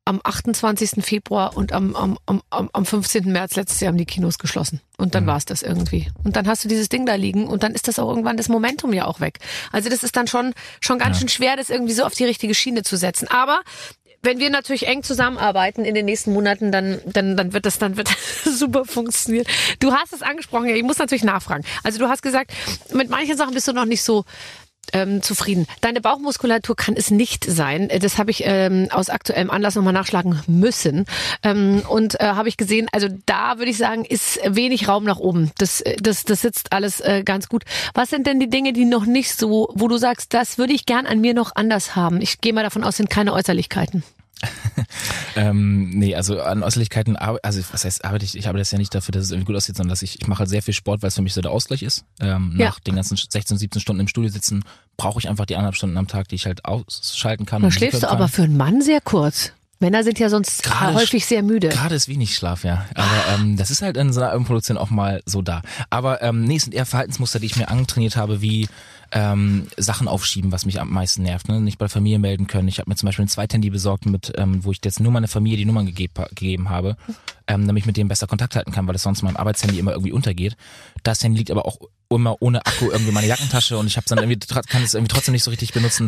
28. Februar und am 15. März letztes Jahr haben die Kinos geschlossen. Und dann war es das irgendwie. Und dann hast du dieses Ding da liegen und dann ist das auch irgendwann das Momentum ja auch weg. Also das ist dann schon ganz schön schwer, das irgendwie so auf die richtige Schiene zu setzen. Aber wenn wir natürlich eng zusammenarbeiten in den nächsten Monaten, dann wird das super funktionieren. Du hast es angesprochen, ja, ich muss natürlich nachfragen. Also du hast gesagt, mit manchen Sachen bist du noch nicht so zufrieden. Deine Bauchmuskulatur kann es nicht sein. Das habe ich aus aktuellem Anlass nochmal nachschlagen müssen. Und habe ich gesehen, also da würde ich sagen, ist wenig Raum nach oben. Das sitzt alles ganz gut. Was sind denn die Dinge, die noch nicht so, wo du sagst, das würde ich gern an mir noch anders haben? Ich gehe mal davon aus, sind keine Äußerlichkeiten. Nee, also an Äußerlichkeiten, also was heißt arbeite ich arbeite das ja nicht dafür, dass es irgendwie gut aussieht, sondern dass ich mache halt sehr viel Sport, weil es für mich so der Ausgleich ist. Nach den ganzen 16, 17 Stunden im Studio sitzen, brauche ich einfach die 1,5 Stunden am Tag, die ich halt ausschalten kann. Da schläfst du aber für einen Mann sehr kurz. Männer sind ja sonst häufig sehr müde. Gerade ist wenig Schlaf, ja. Aber das ist halt in so einer Albenproduktion auch mal so da. Aber nee, es sind eher Verhaltensmuster, die ich mir antrainiert habe, wie Sachen aufschieben, was mich am meisten nervt. Ne? Nicht bei der Familie melden können. Ich habe mir zum Beispiel ein Zweithandy besorgt, wo ich jetzt nur meiner Familie die Nummern gegeben habe, damit ich mit denen besser Kontakt halten kann, weil das sonst meinem Arbeitshandy immer irgendwie untergeht. Das Handy liegt aber auch immer ohne Akku irgendwie in meiner Jackentasche und ich habe dann irgendwie kann es irgendwie trotzdem nicht so richtig benutzen.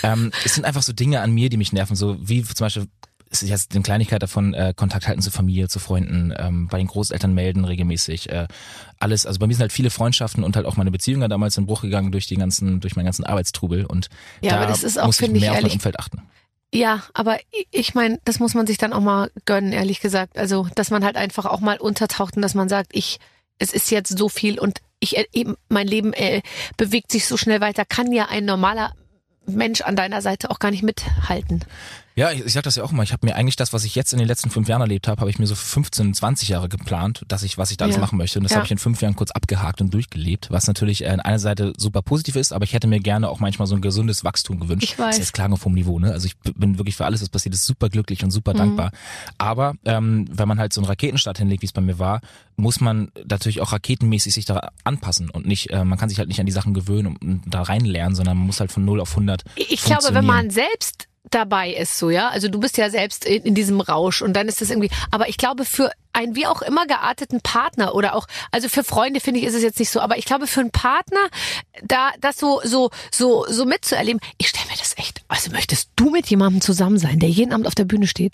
Es sind einfach so Dinge an mir, die mich nerven, so wie zum Beispiel es ist jetzt eine Kleinigkeit davon, Kontakt halten zur Familie, zu Freunden, bei den Großeltern melden regelmäßig, alles, also bei mir sind halt viele Freundschaften und halt auch meine Beziehungen damals in Bruch gegangen durch meinen ganzen Arbeitstrubel und ja, da aber das ist auch, muss ich mehr auf mein Umfeld achten. Ja, aber ich meine, das muss man sich dann auch mal gönnen, ehrlich gesagt, also dass man halt einfach auch mal untertaucht und dass man sagt, es ist jetzt so viel und mein Leben bewegt sich so schnell weiter, kann ja ein normaler Mensch an deiner Seite auch gar nicht mithalten. Ja, ich sag das ja auch immer. Ich habe mir eigentlich das, was ich jetzt in den letzten 5 Jahren erlebt habe ich mir so für 15, 20 Jahre geplant, was ich da alles machen möchte. Und das habe ich in 5 Jahren kurz abgehakt und durchgelebt, was natürlich an einer Seite super positiv ist, aber ich hätte mir gerne auch manchmal so ein gesundes Wachstum gewünscht. Ich weiß. Das ist jetzt klar auf hohem Niveau, ne? Also ich bin wirklich für alles, was passiert ist, super glücklich und super dankbar. Aber wenn man halt so einen Raketenstart hinlegt, wie es bei mir war, muss man natürlich auch raketenmäßig sich da anpassen und nicht, man kann sich halt nicht an die Sachen gewöhnen und da reinlernen, sondern man muss halt von 0 auf 100 Ich glaube, wenn man selbst dabei ist, so, ja, also du bist ja selbst in diesem Rausch und dann ist das irgendwie, aber ich glaube für einen wie auch immer gearteten Partner oder auch, also für Freunde finde ich, ist es jetzt nicht so, aber ich glaube für einen Partner, das so mitzuerleben, ich stelle mir das echt, also möchtest du mit jemandem zusammen sein, der jeden Abend auf der Bühne steht?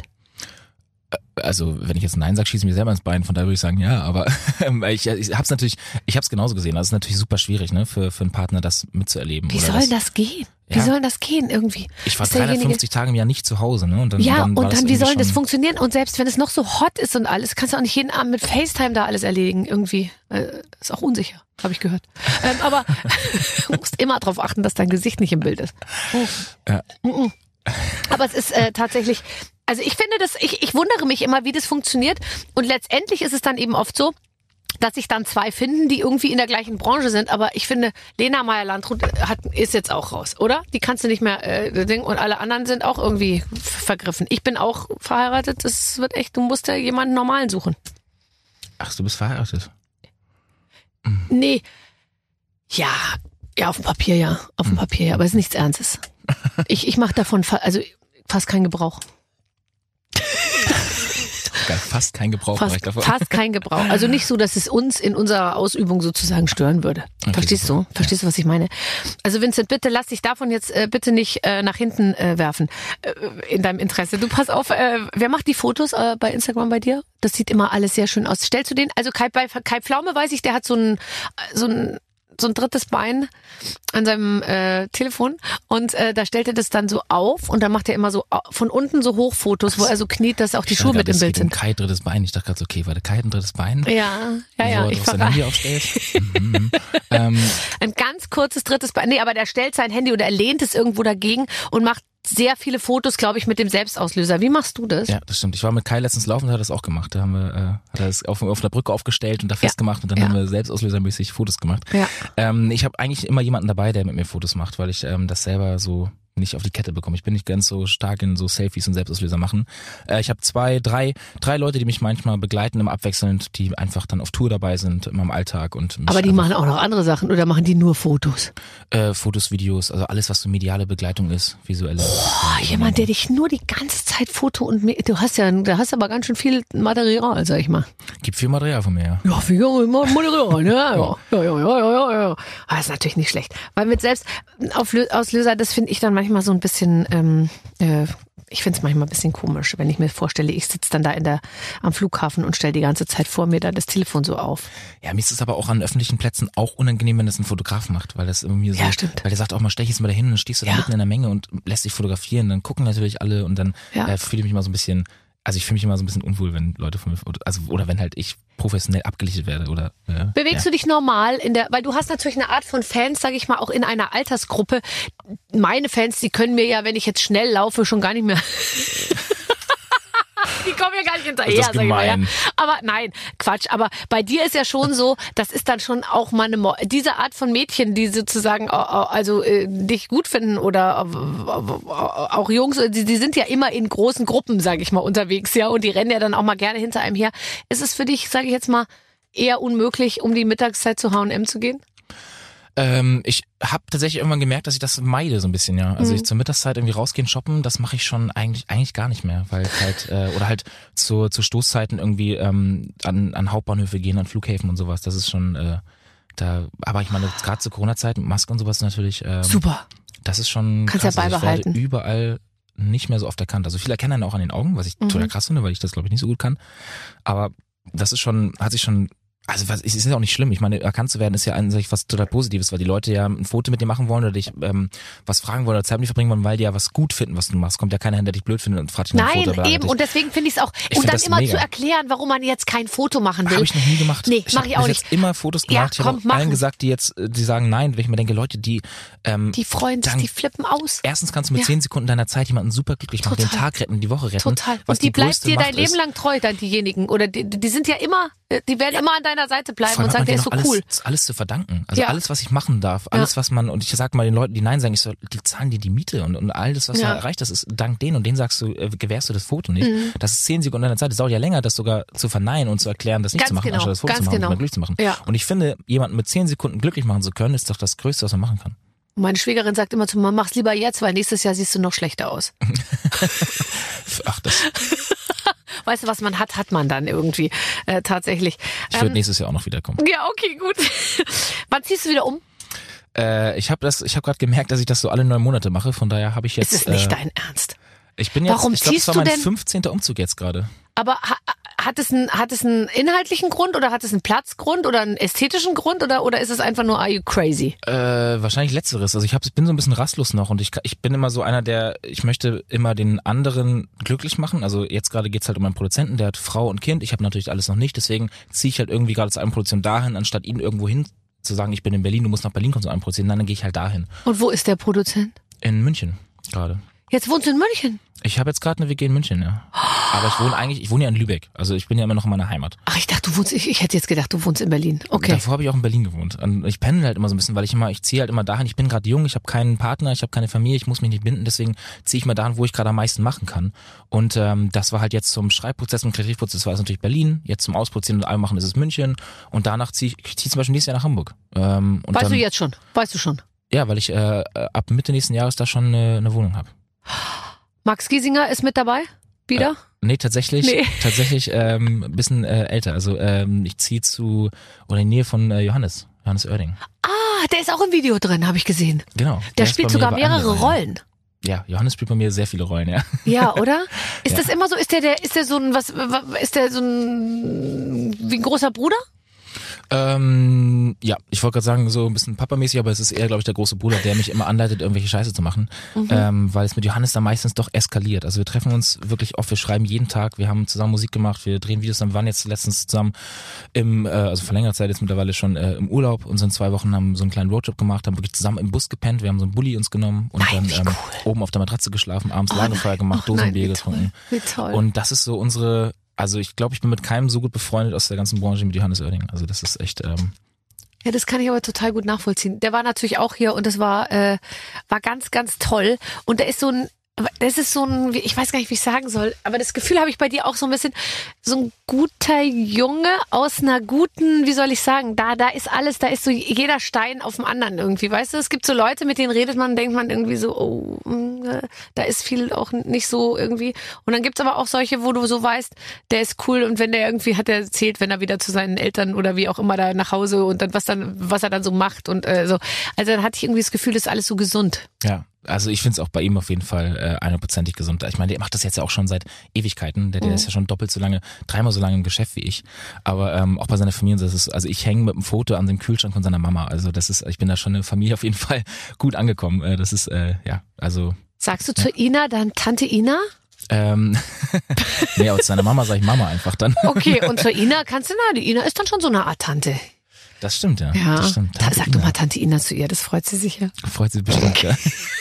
Also wenn ich jetzt Nein sage, schieße ich mir selber ins Bein, von daher würde ich sagen, ja, aber ich hab's genauso gesehen. Also es ist natürlich super schwierig, ne, für einen Partner das mitzuerleben. Wie soll das gehen? Wie soll das gehen irgendwie? Ich war 350 Tage im Jahr nicht zu Hause, ne? Und dann wie soll das funktionieren? Und selbst wenn es noch so hot ist und alles, kannst du auch nicht jeden Abend mit FaceTime da alles erledigen irgendwie. Ist auch unsicher, habe ich gehört. Aber du musst immer darauf achten, dass dein Gesicht nicht im Bild ist. Ja. Aber es ist tatsächlich, also ich finde das, ich wundere mich immer, wie das funktioniert. Und letztendlich ist es dann eben oft so, dass sich dann 2 finden, die irgendwie in der gleichen Branche sind. Aber ich finde, Lena Meyer-Landrut ist jetzt auch raus, oder? Die kannst du nicht mehr und alle anderen sind auch irgendwie vergriffen. Ich bin auch verheiratet. Das wird echt, du musst ja jemanden Normalen suchen. Ach, du bist verheiratet? Nee. Ja, auf dem Papier ja. Auf dem Papier ja, aber es ist nichts Ernstes. Ich mache davon fast keinen Gebrauch. Fast kein Gebrauch. Fast kein Gebrauch. Also nicht so, dass es uns in unserer Ausübung sozusagen stören würde. Okay, Verstehst du? Verstehst du, was ich meine? Also Vincent, bitte lass dich davon jetzt bitte nicht nach hinten werfen in deinem Interesse. Du pass auf, wer macht die Fotos bei Instagram bei dir? Das sieht immer alles sehr schön aus. Stellst du den? Also Kai Pflaume weiß ich, der hat so ein drittes Bein an seinem Telefon und da stellt er das dann so auf und dann macht er immer so von unten so Hochfotos, wo er so kniet, dass auch die Schuhe mit im Bild sind. Kai drittes Bein. Ich dachte gerade so, okay, war der Kai ein drittes Bein? Ja. Ich sein Handy aufstellt. Ein ganz kurzes drittes Bein. Nee, aber der stellt sein Handy oder er lehnt es irgendwo dagegen und macht sehr viele Fotos, glaube ich, mit dem Selbstauslöser. Wie machst du das? Ja, das stimmt. Ich war mit Kai letztens laufen und hat das auch gemacht. Da haben wir, hat er das auf der Brücke aufgestellt und da festgemacht und dann haben wir selbstauslösermäßig Fotos gemacht. Ja. Ich habe eigentlich immer jemanden dabei, der mit mir Fotos macht, weil ich das selber so nicht auf die Kette bekomme. Ich bin nicht ganz so stark in so Selfies und Selbstauslöser machen. Ich habe 2, 3 Leute, die mich manchmal begleiten, immer abwechselnd, die einfach dann auf Tour dabei sind in meinem Alltag. Aber die machen auch noch andere Sachen oder machen die nur Fotos? Fotos, Videos, also alles, was so mediale Begleitung ist, visuelle. Jemand, der dich nur die ganze Zeit Foto und du hast aber ganz schön viel Material, sag ich mal. Gibt viel Material von mir, ja. Ja, viel Material, ja. Euro. Aber das ist natürlich nicht schlecht. Weil mit Selbstauslöser, das finde ich dann manchmal so ein bisschen, ich finde es manchmal ein bisschen komisch, wenn ich mir vorstelle, ich sitze dann da am Flughafen und stelle die ganze Zeit vor mir da das Telefon so auf. Ja, mir ist es aber auch an öffentlichen Plätzen auch unangenehm, wenn das ein Fotograf macht, weil das irgendwie so, stimmt. weil der sagt auch mal, stech jetzt mal dahin und dann stehst du da mitten in der Menge und lässt dich fotografieren, dann gucken natürlich alle und dann fühle ich mich immer so ein bisschen, also ich fühle mich immer so ein bisschen unwohl, wenn Leute von mir, oder wenn halt ich professionell abgelichtet werde oder. Bewegst du dich normal weil du hast natürlich eine Art von Fans, sage ich mal, auch in einer Altersgruppe. Meine Fans, die können mir ja, wenn ich jetzt schnell laufe, schon gar nicht mehr. Die kommen ja gar nicht hinterher, sag ich mal. Ja. Aber nein, Quatsch. Aber bei dir ist ja schon so, das ist dann schon auch mal diese Art von Mädchen, die sozusagen dich gut finden oder auch Jungs, die sind ja immer in großen Gruppen, sage ich mal, unterwegs, ja, und die rennen ja dann auch mal gerne hinter einem her. Ist es für dich, sage ich jetzt mal, eher unmöglich, um die Mittagszeit zu H&M zu gehen? Ich habe tatsächlich irgendwann gemerkt, dass ich das meide so ein bisschen, ja. Also ich zur Mittagszeit irgendwie rausgehen shoppen, das mache ich schon eigentlich gar nicht mehr, weil halt oder halt zu Stoßzeiten irgendwie an Hauptbahnhöfe gehen, an Flughäfen und sowas. Das ist schon aber ich meine gerade zur Corona-Zeit mit Maske und sowas natürlich super. Das ist schon kannst krass. ja beibehalten. Ich werde überall nicht mehr so oft erkannt. Also viele erkennen einen auch an den Augen, was ich total krass finde, weil ich das glaube ich nicht so gut kann. Aber das ist hat sich schon. Also es ist ja auch nicht schlimm. Ich meine, erkannt zu werden ist ja eigentlich was total Positives, weil die Leute ja ein Foto mit dir machen wollen oder dich was fragen wollen oder Zeit mit dir verbringen wollen, weil die ja was gut finden, was du machst. Kommt ja keiner hin, der dich blöd findet und fragt dich nach ein Foto. Nein, eben. Und deswegen finde ich es auch. Und dann immer zu erklären, warum man jetzt kein Foto machen will. Habe ich noch nie gemacht. Nee, mache ich auch nicht. Ich habe immer Fotos gemacht. Ja, ich habe allen gesagt, die sagen nein, weil ich mir denke, Leute, die freuen sich, die flippen aus. Erstens kannst du mit 10 Sekunden deiner Zeit jemanden super glücklich machen, den Tag retten, die Woche retten. Total. Und die bleibt dir dein Leben lang treu, dann diejenigen. Oder die sind ja immer, die werden immer an deiner Seite bleiben und sagen, der ist so cool. Alles zu verdanken. Also alles, was ich machen darf, alles, was und ich sag mal den Leuten, die Nein sagen, die zahlen dir die Miete und all das, was du erreicht hast, ist dank denen und denen sagst du, gewährst du das Foto nicht. Das ist 10 Sekunden deiner Zeit. Das dauert ja länger, das sogar zu verneinen und zu erklären, das nicht zu machen, anstatt das Foto zu machen und glücklich zu machen. Ja. Und ich finde, jemanden mit 10 Sekunden glücklich machen zu können, ist doch das Größte, was man machen kann. Meine Schwägerin sagt immer zu mir, mach's lieber jetzt, weil nächstes Jahr siehst du noch schlechter aus. Ach, das... Weißt du, was man hat man dann irgendwie tatsächlich. Ich würde nächstes Jahr auch noch wiederkommen. Ja, okay, gut. Wann ziehst du wieder um? Ich habe gerade gemerkt, dass ich das so alle 9 Monate mache. Von daher habe ich jetzt... Ist es nicht dein Ernst? Ich bin jetzt... Ich glaube, das war mein 15. Umzug jetzt gerade. Aber hat es einen inhaltlichen Grund oder hat es einen Platzgrund oder einen ästhetischen Grund oder ist es einfach nur, are you crazy? Wahrscheinlich Letzteres. Also ich bin so ein bisschen rastlos noch und ich bin immer so einer, ich möchte immer den anderen glücklich machen. Also jetzt gerade geht's halt um einen Produzenten, der hat Frau und Kind. Ich habe natürlich alles noch nicht, deswegen ziehe ich halt irgendwie gerade zu einem Produzenten dahin, anstatt ihn irgendwo hin zu sagen, ich bin in Berlin, du musst nach Berlin kommen zu einem Produzenten. Dann gehe ich halt dahin. Und wo ist der Produzent? In München gerade. Jetzt wohnst du in München? Ich habe jetzt gerade eine WG in München, ja. Aber ich wohne ja in Lübeck. Also ich bin ja immer noch in meiner Heimat. Ach, ich dachte, ich hätte jetzt gedacht, du wohnst in Berlin. Okay. Davor habe ich auch in Berlin gewohnt. Und ich pendel halt immer so ein bisschen, weil ich ziehe halt immer dahin. Ich bin gerade jung, ich habe keinen Partner, ich habe keine Familie, ich muss mich nicht binden. Deswegen ziehe ich mal dahin, wo ich gerade am meisten machen kann. Und das war halt jetzt zum Schreibprozess und Kreativprozess war es natürlich Berlin. Jetzt zum Ausproduzieren und allem machen ist es München. Und danach ziehe ich zum Beispiel nächstes Jahr nach Hamburg. Weißt du jetzt schon? Weißt du schon? Ja, weil ich ab Mitte nächsten Jahres da schon eine Wohnung habe. Max Giesinger ist mit dabei? Wieder? Nee, tatsächlich ein bisschen älter. Also ich ziehe in die Nähe von Johannes Oerding. Ah, der ist auch im Video drin, habe ich gesehen. Genau. Der spielt sogar mehrere Rollen. Ja, Johannes spielt bei mir sehr viele Rollen, ja. Ja, oder? Ist das immer so, ist der so ein, wie ein großer Bruder? Ja, ich wollte gerade sagen, so ein bisschen papamäßig, aber es ist eher, glaube ich, der große Bruder, der mich immer anleitet, irgendwelche Scheiße zu machen, weil es mit Johannes dann meistens doch eskaliert. Also wir treffen uns wirklich oft, wir schreiben jeden Tag, wir haben zusammen Musik gemacht, wir drehen Videos, wir waren jetzt letztens zusammen also vor längerer Zeit jetzt mittlerweile schon im Urlaub und so in 2 Wochen haben so einen kleinen Roadtrip gemacht, haben wirklich zusammen im Bus gepennt, wir haben so einen Bulli uns genommen und dann oben auf der Matratze geschlafen, abends Lagerfeuer gemacht, Dosenbier getrunken. Wie toll. Und das ist so also ich glaube, ich bin mit keinem so gut befreundet aus der ganzen Branche mit Johannes Oerding. Also das ist echt... Ja, das kann ich aber total gut nachvollziehen. Der war natürlich auch hier und das war ganz, ganz toll. Und der ist so ein... das ist so ein, ich weiß gar nicht, wie ich sagen soll, aber das Gefühl habe ich bei dir auch so ein bisschen, so ein guter Junge aus einer guten, wie soll ich sagen, da ist alles, da ist so jeder Stein auf dem anderen irgendwie, weißt du? Es gibt so Leute, mit denen redet man, denkt man irgendwie so, oh, da ist viel auch nicht so irgendwie. Und dann gibt's aber auch solche, wo du so weißt, der ist cool und wenn der irgendwie, hat er erzählt, wenn er wieder zu seinen Eltern oder wie auch immer da nach Hause und dann, was er dann so macht und so. Also dann hatte ich irgendwie das Gefühl, das ist alles so gesund. Ja. Also ich finde es auch bei ihm auf jeden Fall 100%ig gesund. Ich meine, der macht das jetzt ja auch schon seit Ewigkeiten. Der ist ja schon doppelt so lange, 3-mal so lange im Geschäft wie ich. Aber auch bei seiner Familie, also ich hänge mit einem Foto an dem Kühlschrank von seiner Mama. Also ich bin da schon in der Familie auf jeden Fall gut angekommen. Das ist, also. Sagst du zu Ina dann Tante Ina? Nee, aber zu seiner Mama sage ich Mama einfach dann. Okay, und zur Ina kannst du, die Ina ist dann schon so eine Art Tante. Das stimmt, ja. Ja, das stimmt. Sag doch mal Tante Ina zu ihr, das freut sie sicher. Freut sie bestimmt, ja.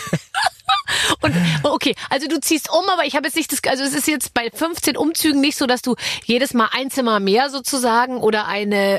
Und okay, also du ziehst um, aber ich habe jetzt nicht also es ist jetzt bei 15 Umzügen nicht so, dass du jedes Mal ein Zimmer mehr sozusagen oder eine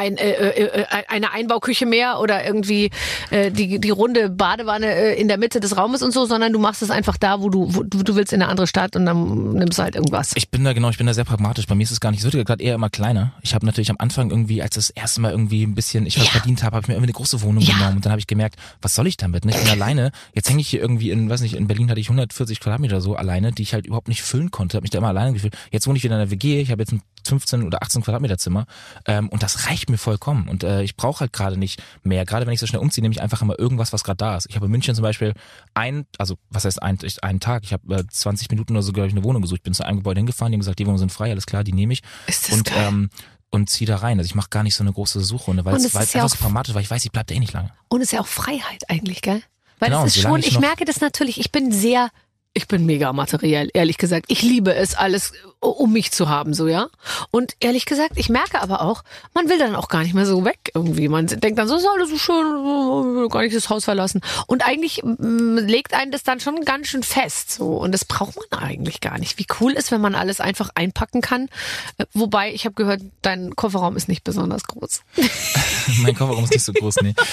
Einbauküche mehr oder irgendwie die runde Badewanne in der Mitte des Raumes und so, sondern du machst es einfach da, wo du willst, in eine andere Stadt und dann nimmst du halt irgendwas. Ich bin da sehr pragmatisch. Bei mir ist es gar nicht, es wird gerade eher immer kleiner. Ich habe natürlich am Anfang irgendwie, als das erste Mal irgendwie ein bisschen ich was verdient habe ich mir irgendwie eine große Wohnung genommen und dann habe ich gemerkt, was soll ich damit? Ich bin alleine. Jetzt hänge ich hier irgendwie in Berlin hatte ich 140 Quadratmeter so alleine, die ich halt überhaupt nicht füllen konnte, habe mich da immer alleine gefühlt. Jetzt wohne ich wieder in der WG, ich habe jetzt ein 15 oder 18 Quadratmeter Zimmer und das reicht mir vollkommen und ich brauche halt gerade nicht mehr. Gerade wenn ich so schnell umziehe, nehme ich einfach immer irgendwas, was gerade da ist. Ich habe in München zum Beispiel einen Tag, ich habe 20 Minuten oder so, glaube ich, eine Wohnung gesucht. Ich bin zu einem Gebäude hingefahren, die haben gesagt, die Wohnungen sind frei, alles klar, die nehme ich. Ist das geil? Und zieh da rein. Also ich mache gar nicht so eine große Suchrunde, weil es einfach so pragmatisch, weil ich weiß, ich bleib da eh nicht lange. Und es ist ja auch Freiheit eigentlich, gell? Weil genau, es ist schon, ich merke das natürlich, ich bin mega materiell, ehrlich gesagt. Ich liebe es, alles um mich zu haben, so, ja. Und ehrlich gesagt, ich merke aber auch, man will dann auch gar nicht mehr so weg irgendwie. Man denkt dann so, ist alles so schön, will gar nicht das Haus verlassen. Und eigentlich legt einen das dann schon ganz schön fest, so. Und das braucht man eigentlich gar nicht. Wie cool ist, wenn man alles einfach einpacken kann. Wobei, ich habe gehört, dein Kofferraum ist nicht besonders groß. Mein Kofferraum ist nicht so groß, nee.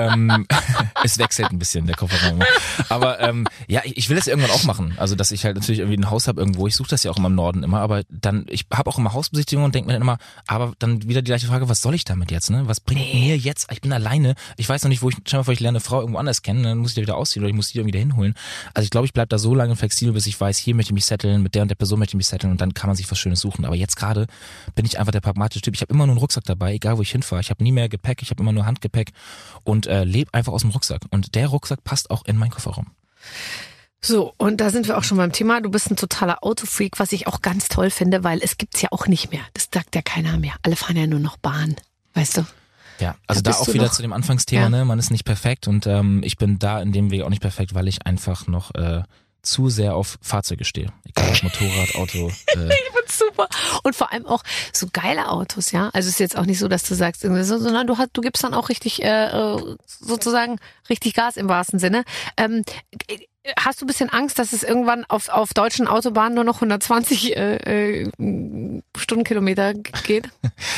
Es wechselt ein bisschen, der Kofferraum. Aber ich will das irgendwann auch machen. Also, dass ich halt natürlich irgendwie ein Haus habe irgendwo. Ich suche das ja auch immer im Norden immer. Aber dann, ich habe auch immer Hausbesichtigungen und denke mir dann immer, aber dann wieder die gleiche Frage, was soll ich damit jetzt, ne? Was bringt mir jetzt? Ich bin alleine. Ich weiß noch nicht, stell mal vor, ich lerne eine Frau irgendwo anders kennen, dann muss ich die wieder ausziehen oder ich muss die irgendwie da hinholen. Also ich glaube, ich bleib da so lange flexibel, bis ich weiß, hier möchte ich mich setteln, mit der und der Person möchte ich mich setteln und dann kann man sich was Schönes suchen. Aber jetzt gerade bin ich einfach der pragmatische Typ. Ich habe immer nur einen Rucksack dabei, egal wo ich hinfahre. Ich habe nie mehr Gepäck, ich habe immer nur Handgepäck und lebe einfach aus dem Rucksack. Und der Rucksack passt auch in meinen Kofferraum. So, und da sind wir auch schon beim Thema. Du bist ein totaler Autofreak, was ich auch ganz toll finde, weil es gibt's ja auch nicht mehr. Das sagt ja keiner mehr. Alle fahren ja nur noch Bahn, weißt du? Ja, also da auch wieder zu dem Anfangsthema, ne? Man ist nicht perfekt und ich bin da in dem Weg auch nicht perfekt, weil ich einfach noch zu sehr auf Fahrzeuge stehe. Egal ob Motorrad, Auto. Ich find's super. Und vor allem auch so geile Autos, ja. Also es ist jetzt auch nicht so, dass du sagst, sondern du gibst dann auch richtig, sozusagen richtig Gas im wahrsten Sinne. Hast du ein bisschen Angst, dass es irgendwann auf deutschen Autobahnen nur noch 120 Stundenkilometer geht?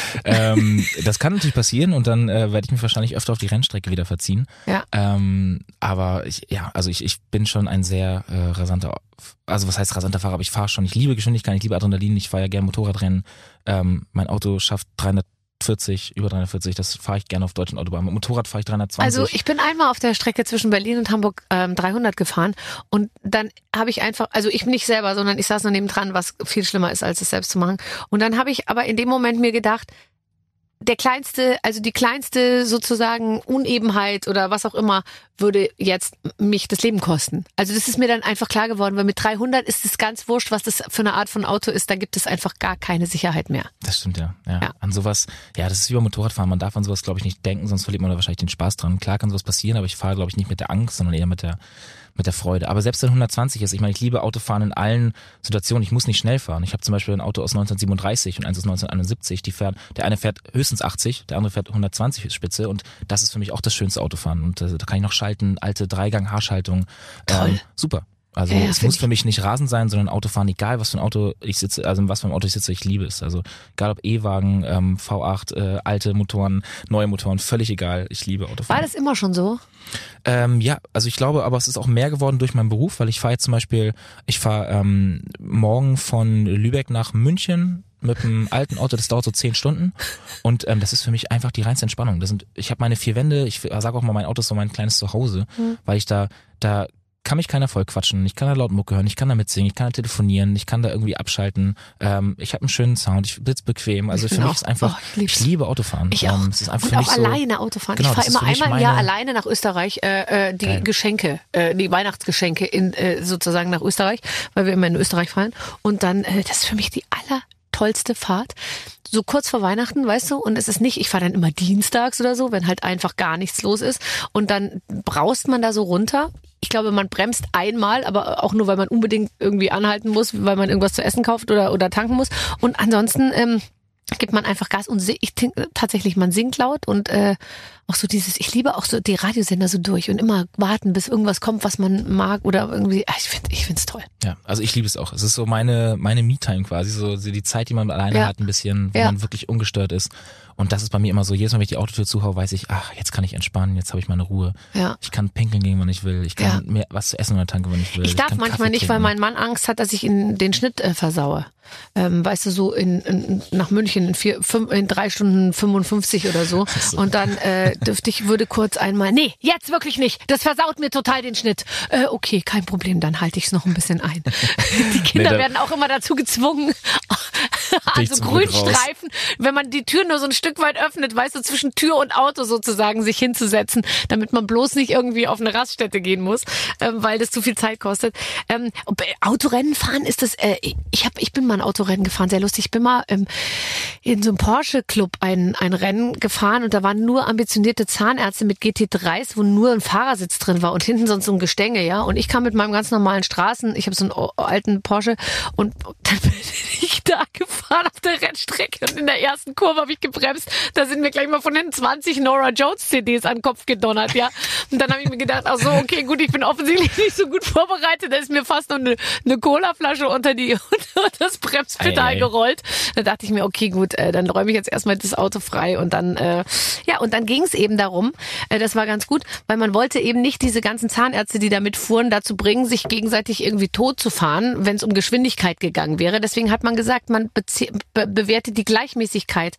Das kann natürlich passieren und dann werde ich mich wahrscheinlich öfter auf die Rennstrecke wieder verziehen. Ja. Aber ich bin schon ein sehr rasanter, also was heißt rasanter Fahrer, aber ich fahre schon, ich liebe Geschwindigkeit, ich liebe Adrenalin, ich fahre ja gerne Motorradrennen. Mein Auto schafft über 340, das fahre ich gerne auf deutschen Autobahnen. Mit Motorrad fahre ich 320. Also ich bin einmal auf der Strecke zwischen Berlin und Hamburg 300 gefahren und dann habe ich einfach, also ich nicht selber, sondern ich saß nur nebendran, was viel schlimmer ist, als es selbst zu machen. Und dann habe ich aber in dem Moment mir gedacht, die kleinste sozusagen Unebenheit oder was auch immer würde jetzt mich das Leben kosten. Also das ist mir dann einfach klar geworden, weil mit 300 ist es ganz wurscht, was das für eine Art von Auto ist, da gibt es einfach gar keine Sicherheit mehr. Das stimmt, ja. An sowas, das ist wie beim Motorradfahren, man darf an sowas, glaube ich, nicht denken, sonst verliert man da wahrscheinlich den Spaß dran. Klar kann sowas passieren, aber ich fahre, glaube ich, nicht mit der Angst, sondern eher mit der Freude. Aber selbst wenn 120 ist, ich meine, ich liebe Autofahren in allen Situationen. Ich muss nicht schnell fahren. Ich habe zum Beispiel ein Auto aus 1937 und eins aus 1971. Der eine fährt höchstens 80, der andere fährt 120 Spitze und das ist für mich auch das schönste Autofahren. Und da kann ich noch schalten, alte Dreigang-Haarschaltung. Toll. Super. Also Ja, es muss für mich nicht Rasen sein, sondern Autofahren, egal was für ein Auto ich sitze, also in was für einem Auto ich sitze, ich liebe es. Also egal ob E-Wagen, V8, alte Motoren, neue Motoren, völlig egal. Ich liebe Autofahren. War das immer schon so? Ja, also ich glaube, aber es ist auch mehr geworden durch meinen Beruf, weil ich fahre jetzt zum Beispiel, morgen von Lübeck nach München mit einem alten Auto, das dauert so 10 Stunden und das ist für mich einfach die reinste Entspannung. Ich habe meine 4 Wände, ich sage auch mal, mein Auto ist so mein kleines Zuhause, weil ich da kann mich keiner voll quatschen, ich kann da laut Mucke hören, ich kann da mitsingen, ich kann da telefonieren, ich kann da irgendwie abschalten, ich habe einen schönen Sound, ich sitze bequem, also für mich ist einfach, ich liebe Autofahren. Ich auch. Es ist einfach und für mich auch so, alleine Autofahren. Genau, Ich fahre das ist immer für mich einmal im Jahr meine- alleine nach Österreich, die Geil. Geschenke, die Weihnachtsgeschenke sozusagen nach Österreich, weil wir immer in Österreich fahren. Und dann, das ist für mich die tollste Fahrt. So kurz vor Weihnachten, weißt du, und es ist nicht, ich fahre dann immer dienstags oder so, wenn halt einfach gar nichts los ist und dann braust man da so runter. Ich glaube, man bremst einmal, aber auch nur, weil man unbedingt irgendwie anhalten muss, weil man irgendwas zu essen kauft oder tanken muss. Und ansonsten gibt man einfach Gas und tatsächlich, man singt laut und auch so ich liebe auch so die Radiosender so durch und immer warten, bis irgendwas kommt, was man mag oder irgendwie, ich find's toll. Ja, also ich liebe es auch. Es ist so meine Me-Time quasi, so die Zeit, die man alleine hat, ein bisschen, wo man wirklich ungestört ist. Und das ist bei mir immer so, jedes Mal, wenn ich die Autotür zuhaue, weiß ich, jetzt kann ich entspannen, jetzt habe ich meine Ruhe. Ja. Ich kann pinkeln gehen, wann ich will. Ich kann mir was zu essen in der Tanke, wann ich will. Ich darf kann manchmal Kaffee nicht, weil trinken. mein Mann Angst hat, dass ich den Schnitt versaue. Weißt du, so nach München in 3 Stunden 55 oder so. Und dann würde kurz einmal, nee, jetzt wirklich nicht. Das versaut mir total den Schnitt. Okay, kein Problem, dann halte ich es noch ein bisschen ein. Die Kinder werden auch immer dazu gezwungen, also Grünstreifen, wenn man die Tür nur so ein Stück weit öffnet, weißt du, zwischen Tür und Auto sozusagen sich hinzusetzen, damit man bloß nicht irgendwie auf eine Raststätte gehen muss, weil das zu viel Zeit kostet. Autorennen fahren ist das, ich bin mal ein Autorennen gefahren, sehr lustig. Ich bin mal in so einem Porsche-Club ein Rennen gefahren und da waren nur ambitionierte Zahnärzte mit GT3s, wo nur ein Fahrersitz drin war und hinten sonst so ein Gestänge, ja. Und ich kam mit meinem ganz normalen ich habe so einen alten Porsche und dann bin ich da gefahren auf der Rennstrecke und in der ersten Kurve habe ich gebremst. Da sind mir gleich mal von hinten 20 Nora Jones CDs an den Kopf gedonnert, ja. Und dann habe ich mir gedacht, ach so, okay, gut, ich bin offensichtlich nicht so gut vorbereitet. Da ist mir fast noch eine Colaflasche unter das Bremspedal gerollt. Da dachte ich mir, okay, gut, dann räume ich jetzt erstmal das Auto frei und dann, und dann ging es eben darum, das war ganz gut, weil man wollte eben nicht diese ganzen Zahnärzte, die da mitfuhren, dazu bringen, sich gegenseitig irgendwie tot zu fahren, wenn es um Geschwindigkeit gegangen wäre. Deswegen hat man gesagt, man bewertet die Gleichmäßigkeit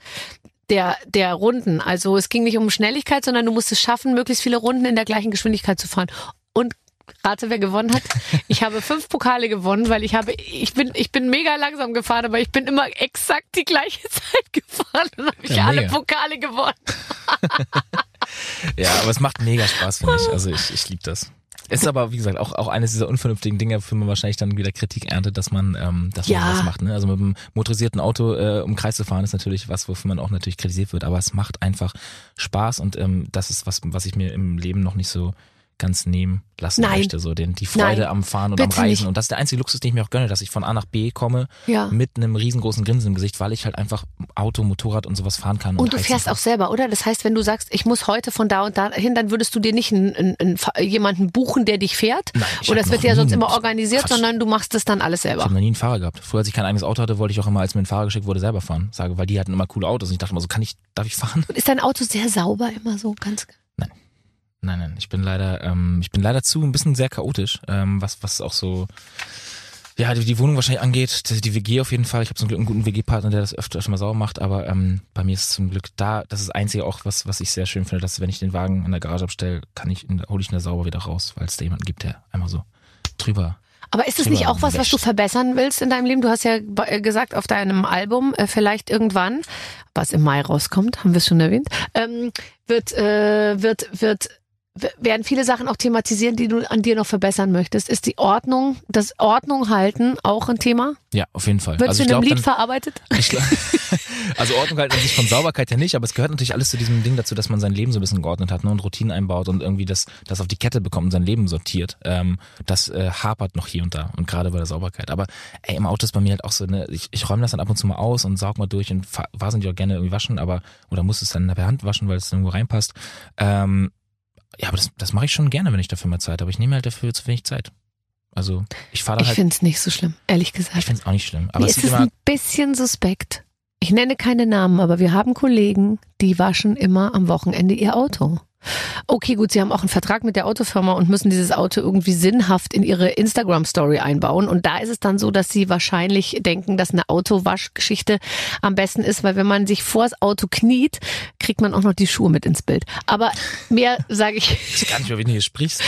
der Runden. Also es ging nicht um Schnelligkeit, sondern du musst es schaffen, möglichst viele Runden in der gleichen Geschwindigkeit zu fahren. Und rate, wer gewonnen hat? Ich habe 5 Pokale gewonnen, weil ich bin mega langsam gefahren, aber ich bin immer exakt die gleiche Zeit gefahren und habe ich alle Pokale gewonnen. Ja, aber es macht mega Spaß, finde ich. Also ich liebe das. Es ist aber, wie gesagt, auch eines dieser unvernünftigen Dinge, für man wahrscheinlich dann wieder Kritik erntet, dass man das macht. Ne? Also mit einem motorisierten Auto um Kreis zu fahren, ist natürlich was, wofür man auch natürlich kritisiert wird. Aber es macht einfach Spaß und das ist was ich mir im Leben noch nicht so ganz nehmen lassen möchte, so die Freude am Fahren und am Reisen. Nicht. Und das ist der einzige Luxus, den ich mir auch gönne, dass ich von A nach B komme mit einem riesengroßen Grinsen im Gesicht, weil ich halt einfach Auto, Motorrad und sowas fahren kann. Und du fährst auch selber, oder? Das heißt, wenn du sagst, ich muss heute von da und da hin, dann würdest du dir nicht jemanden buchen, der dich fährt? Nein, oder es wird ja sonst immer organisiert, sondern du machst das dann alles selber. Ich habe noch nie einen Fahrer gehabt. Früher, als ich kein eigenes Auto hatte, wollte ich auch immer, als mir ein Fahrer geschickt wurde, selber fahren. Weil die hatten immer coole Autos. Und ich dachte immer so, darf ich fahren? Und ist dein Auto sehr sauber immer so ganz? Nein, ich bin leider ein bisschen sehr chaotisch, was auch so, ja, die Wohnung wahrscheinlich angeht, die WG auf jeden Fall. Ich habe zum Glück einen guten WG-Partner, der das öfter mal sauber macht, aber bei mir ist es zum Glück das ist das Einzige auch, was ich sehr schön finde, dass wenn ich den Wagen in der Garage abstelle, hole ich ihn da sauber wieder raus, weil es da jemanden gibt, der einmal so drüber. Aber ist das nicht auch was du verbessern willst in deinem Leben? Du hast ja gesagt, auf deinem Album vielleicht irgendwann, was im Mai rauskommt, haben wir es schon erwähnt, werden viele Sachen auch thematisieren, die du an dir noch verbessern möchtest. Ist das Ordnung halten auch ein Thema? Ja, auf jeden Fall. Wird es in einem Lied verarbeitet? Also Ordnung halten an sich von Sauberkeit ja nicht, aber es gehört natürlich alles zu diesem Ding dazu, dass man sein Leben so ein bisschen geordnet hat, ne, und Routinen einbaut und irgendwie das auf die Kette bekommt und sein Leben sortiert. Das hapert noch hier und da und gerade bei der Sauberkeit. Aber im Auto ist bei mir halt auch so, ne, ich räume das dann ab und zu mal aus und saug mal durch und wahnsinnig auch gerne irgendwie waschen, oder muss es dann per Hand waschen, weil es irgendwo reinpasst. Ja, aber das mache ich schon gerne, wenn ich dafür mal Zeit habe. Ich nehme halt dafür zu wenig Zeit. Also ich fahre da Ich halt. finde es nicht so schlimm, ehrlich gesagt. Ich finde es auch nicht schlimm. Aber Mir es ist sieht es immer. ein bisschen suspekt. Ich nenne keine Namen, aber wir haben Kollegen, die waschen immer am Wochenende ihr Auto. Okay, gut, sie haben auch einen Vertrag mit der Autofirma und müssen dieses Auto irgendwie sinnhaft in ihre Instagram-Story einbauen. Und da ist es dann so, dass sie wahrscheinlich denken, dass eine Autowaschgeschichte am besten ist, weil wenn man sich vors Auto kniet, kriegt man auch noch die Schuhe mit ins Bild. Aber mehr sage ich. Ich weiß gar nicht, über wen du hier sprichst.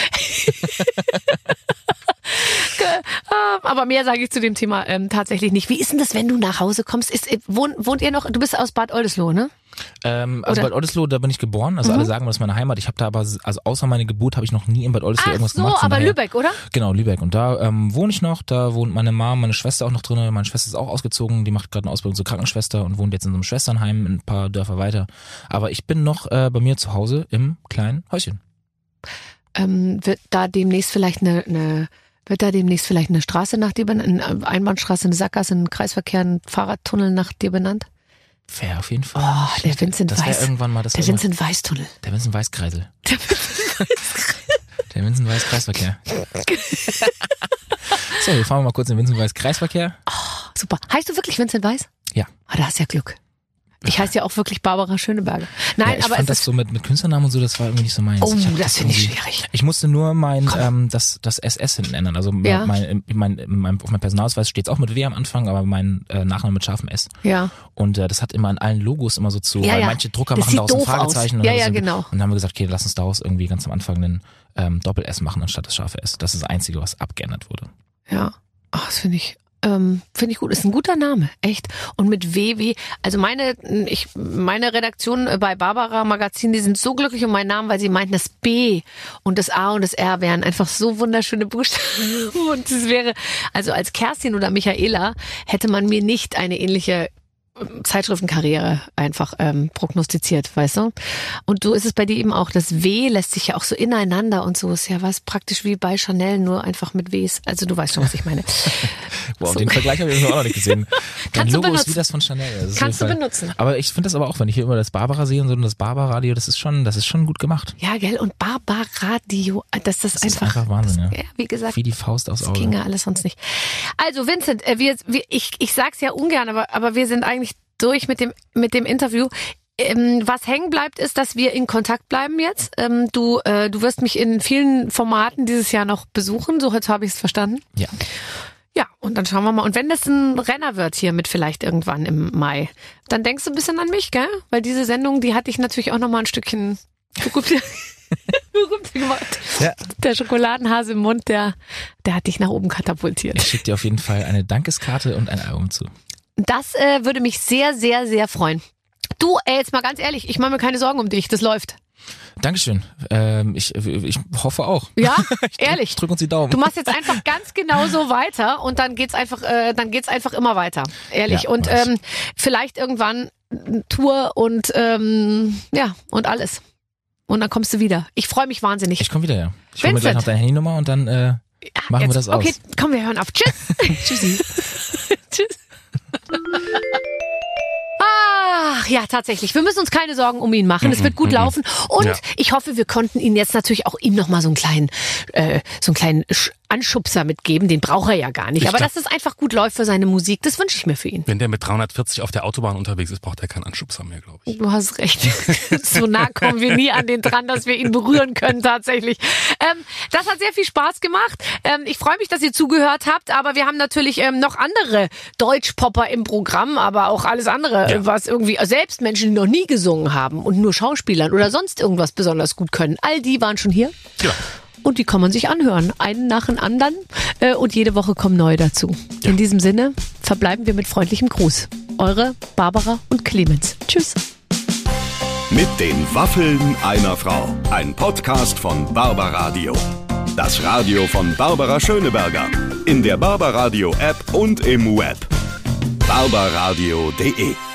Aber mehr sage ich zu dem Thema tatsächlich nicht. Wie ist denn das, wenn du nach Hause kommst? Wohnt ihr noch? Du bist aus Bad Oldesloe, ne? Also Bad Oldesloe, da bin ich geboren. Also alle sagen, das ist meine Heimat. Ich habe da aber, also außer meine Geburt, habe ich noch nie in Bad Oldesloe irgendwas gemacht. Aber Lübeck, oder? Genau, Lübeck. Und da wohne ich noch. Da wohnt meine Mom, meine Schwester auch noch drin. Meine Schwester ist auch ausgezogen. Die macht gerade eine Ausbildung zur Krankenschwester und wohnt jetzt in so einem Schwesternheim ein paar Dörfer weiter. Aber ich bin noch bei mir zu Hause im kleinen Häuschen. Wird da demnächst vielleicht eine Straße nach dir benannt, eine Einbahnstraße, eine Sackgasse, ein Kreisverkehr, ein Fahrradtunnel nach dir benannt? Wäre auf jeden Fall. Oh, der Vincent das Weiss. Irgendwann mal, der Vincent Weiss-Tunnel. Der Vincent Weiss-Kreisel. Der Vincent Weiss-Kreisverkehr. So, wir fahren mal kurz in den Vincent Weiss-Kreisverkehr. Oh, super. Heißt du wirklich Vincent Weiss? Ja. Ah, da hast du ja Glück. Ich heiße ja auch wirklich Barbara Schöneberger. Nein, ja, ich aber fand das so mit Künstlernamen und so, das war irgendwie nicht so meins. Oh, das finde ich schwierig. Ich musste nur das SS hinten ändern. Also auf meinem Personalausweis steht es auch mit W am Anfang, aber mein Nachname mit scharfem S. Ja. Und das hat immer in allen Logos immer so weil manche Drucker das machen daraus ein doof Fragezeichen. aus. Ja, genau. Und dann haben wir gesagt, okay, lass uns daraus irgendwie ganz am Anfang einen Doppel-S machen anstatt das scharfe S. Das ist das Einzige, was abgeändert wurde. Ja, ach, das finde ich gut. Ist ein guter Name, echt. Und mit WW, also meine Redaktion bei Barbara Magazin, die sind so glücklich um meinen Namen, weil sie meinten, das B und das A und das R wären einfach so wunderschöne Buchstaben. Und es wäre, also als Kerstin oder Michaela hätte man mir nicht eine ähnliche Zeitschriftenkarriere einfach prognostiziert, weißt du? Und so ist es bei dir eben auch. Das W lässt sich ja auch so ineinander und so. Ist ja was praktisch wie bei Chanel, nur einfach mit Ws. Also du weißt schon, was ich meine. Wow, so. Den Vergleich habe ich auch noch nicht gesehen. Dein Logo ist wie das von Chanel. Kannst du benutzen. Aber ich finde das aber auch, wenn ich hier immer das Barbara sehe und so, und das Barbara-Radio, das ist schon gut gemacht. Ja, gell? Und Barbaradio, das ist einfach Wahnsinn, ja. Wie gesagt. Wie die Faust aufs Auge. Das ginge alles sonst nicht. Also Vincent, ich sag's ja ungern, aber wir sind eigentlich durch mit dem Interview. Was hängen bleibt, ist, dass wir in Kontakt bleiben jetzt. Du wirst mich in vielen Formaten dieses Jahr noch besuchen, so heute habe ich es verstanden. Ja. Ja, und dann schauen wir mal. Und wenn das ein Renner wird hier mit vielleicht irgendwann im Mai, dann denkst du ein bisschen an mich, gell? Weil diese Sendung, die hatte ich natürlich auch noch mal ein Stückchen berühmt gemacht. Ja. Der Schokoladenhase im Mund, der hat dich nach oben katapultiert. Ich schicke dir auf jeden Fall eine Dankeskarte und ein Album zu. Das würde mich sehr, sehr, sehr freuen. Du, jetzt mal ganz ehrlich, ich mache mir keine Sorgen um dich, das läuft. Dankeschön. Ich hoffe auch. Ja, ehrlich. Ich drück uns die Daumen. Du machst jetzt einfach ganz genau so weiter und dann geht's einfach immer weiter. Ehrlich. Ja, und vielleicht irgendwann Tour und und alles. Und dann kommst du wieder. Ich freue mich wahnsinnig. Ich komme wieder, ja. Ich hole mir gleich noch deine Handynummer und dann machen wir das aus. Okay, komm, wir hören auf. Tschüss. Tschüssi. Tschüss. Ach, ja, tatsächlich. Wir müssen uns keine Sorgen um ihn machen. Es wird gut laufen. Und ich hoffe, wir konnten ihn jetzt natürlich auch ihm nochmal so einen kleinen Anschubser mitgeben. Den braucht er ja gar nicht. Aber dass es einfach gut läuft für seine Musik, das wünsche ich mir für ihn. Wenn der mit 340 auf der Autobahn unterwegs ist, braucht er keinen Anschubser mehr, glaube ich. Du hast recht. So nah kommen wir nie an den dran, dass wir ihn berühren können tatsächlich. Das hat sehr viel Spaß gemacht. Ich freue mich, dass ihr zugehört habt. Aber wir haben natürlich noch andere Deutschpopper im Programm, aber auch alles andere, was irgendwie selbst Menschen, die noch nie gesungen haben und nur Schauspielern oder sonst irgendwas besonders gut können. All die waren schon hier. Genau. Und die kann man sich anhören, einen nach dem anderen. Und jede Woche kommen neue dazu. Ja. In diesem Sinne verbleiben wir mit freundlichem Gruß. Eure Barbara und Clemens. Tschüss. Mit den Waffeln einer Frau. Ein Podcast von Barbaradio. Das Radio von Barbara Schöneberger. In der Barbaradio App und im Web. barbaradio.de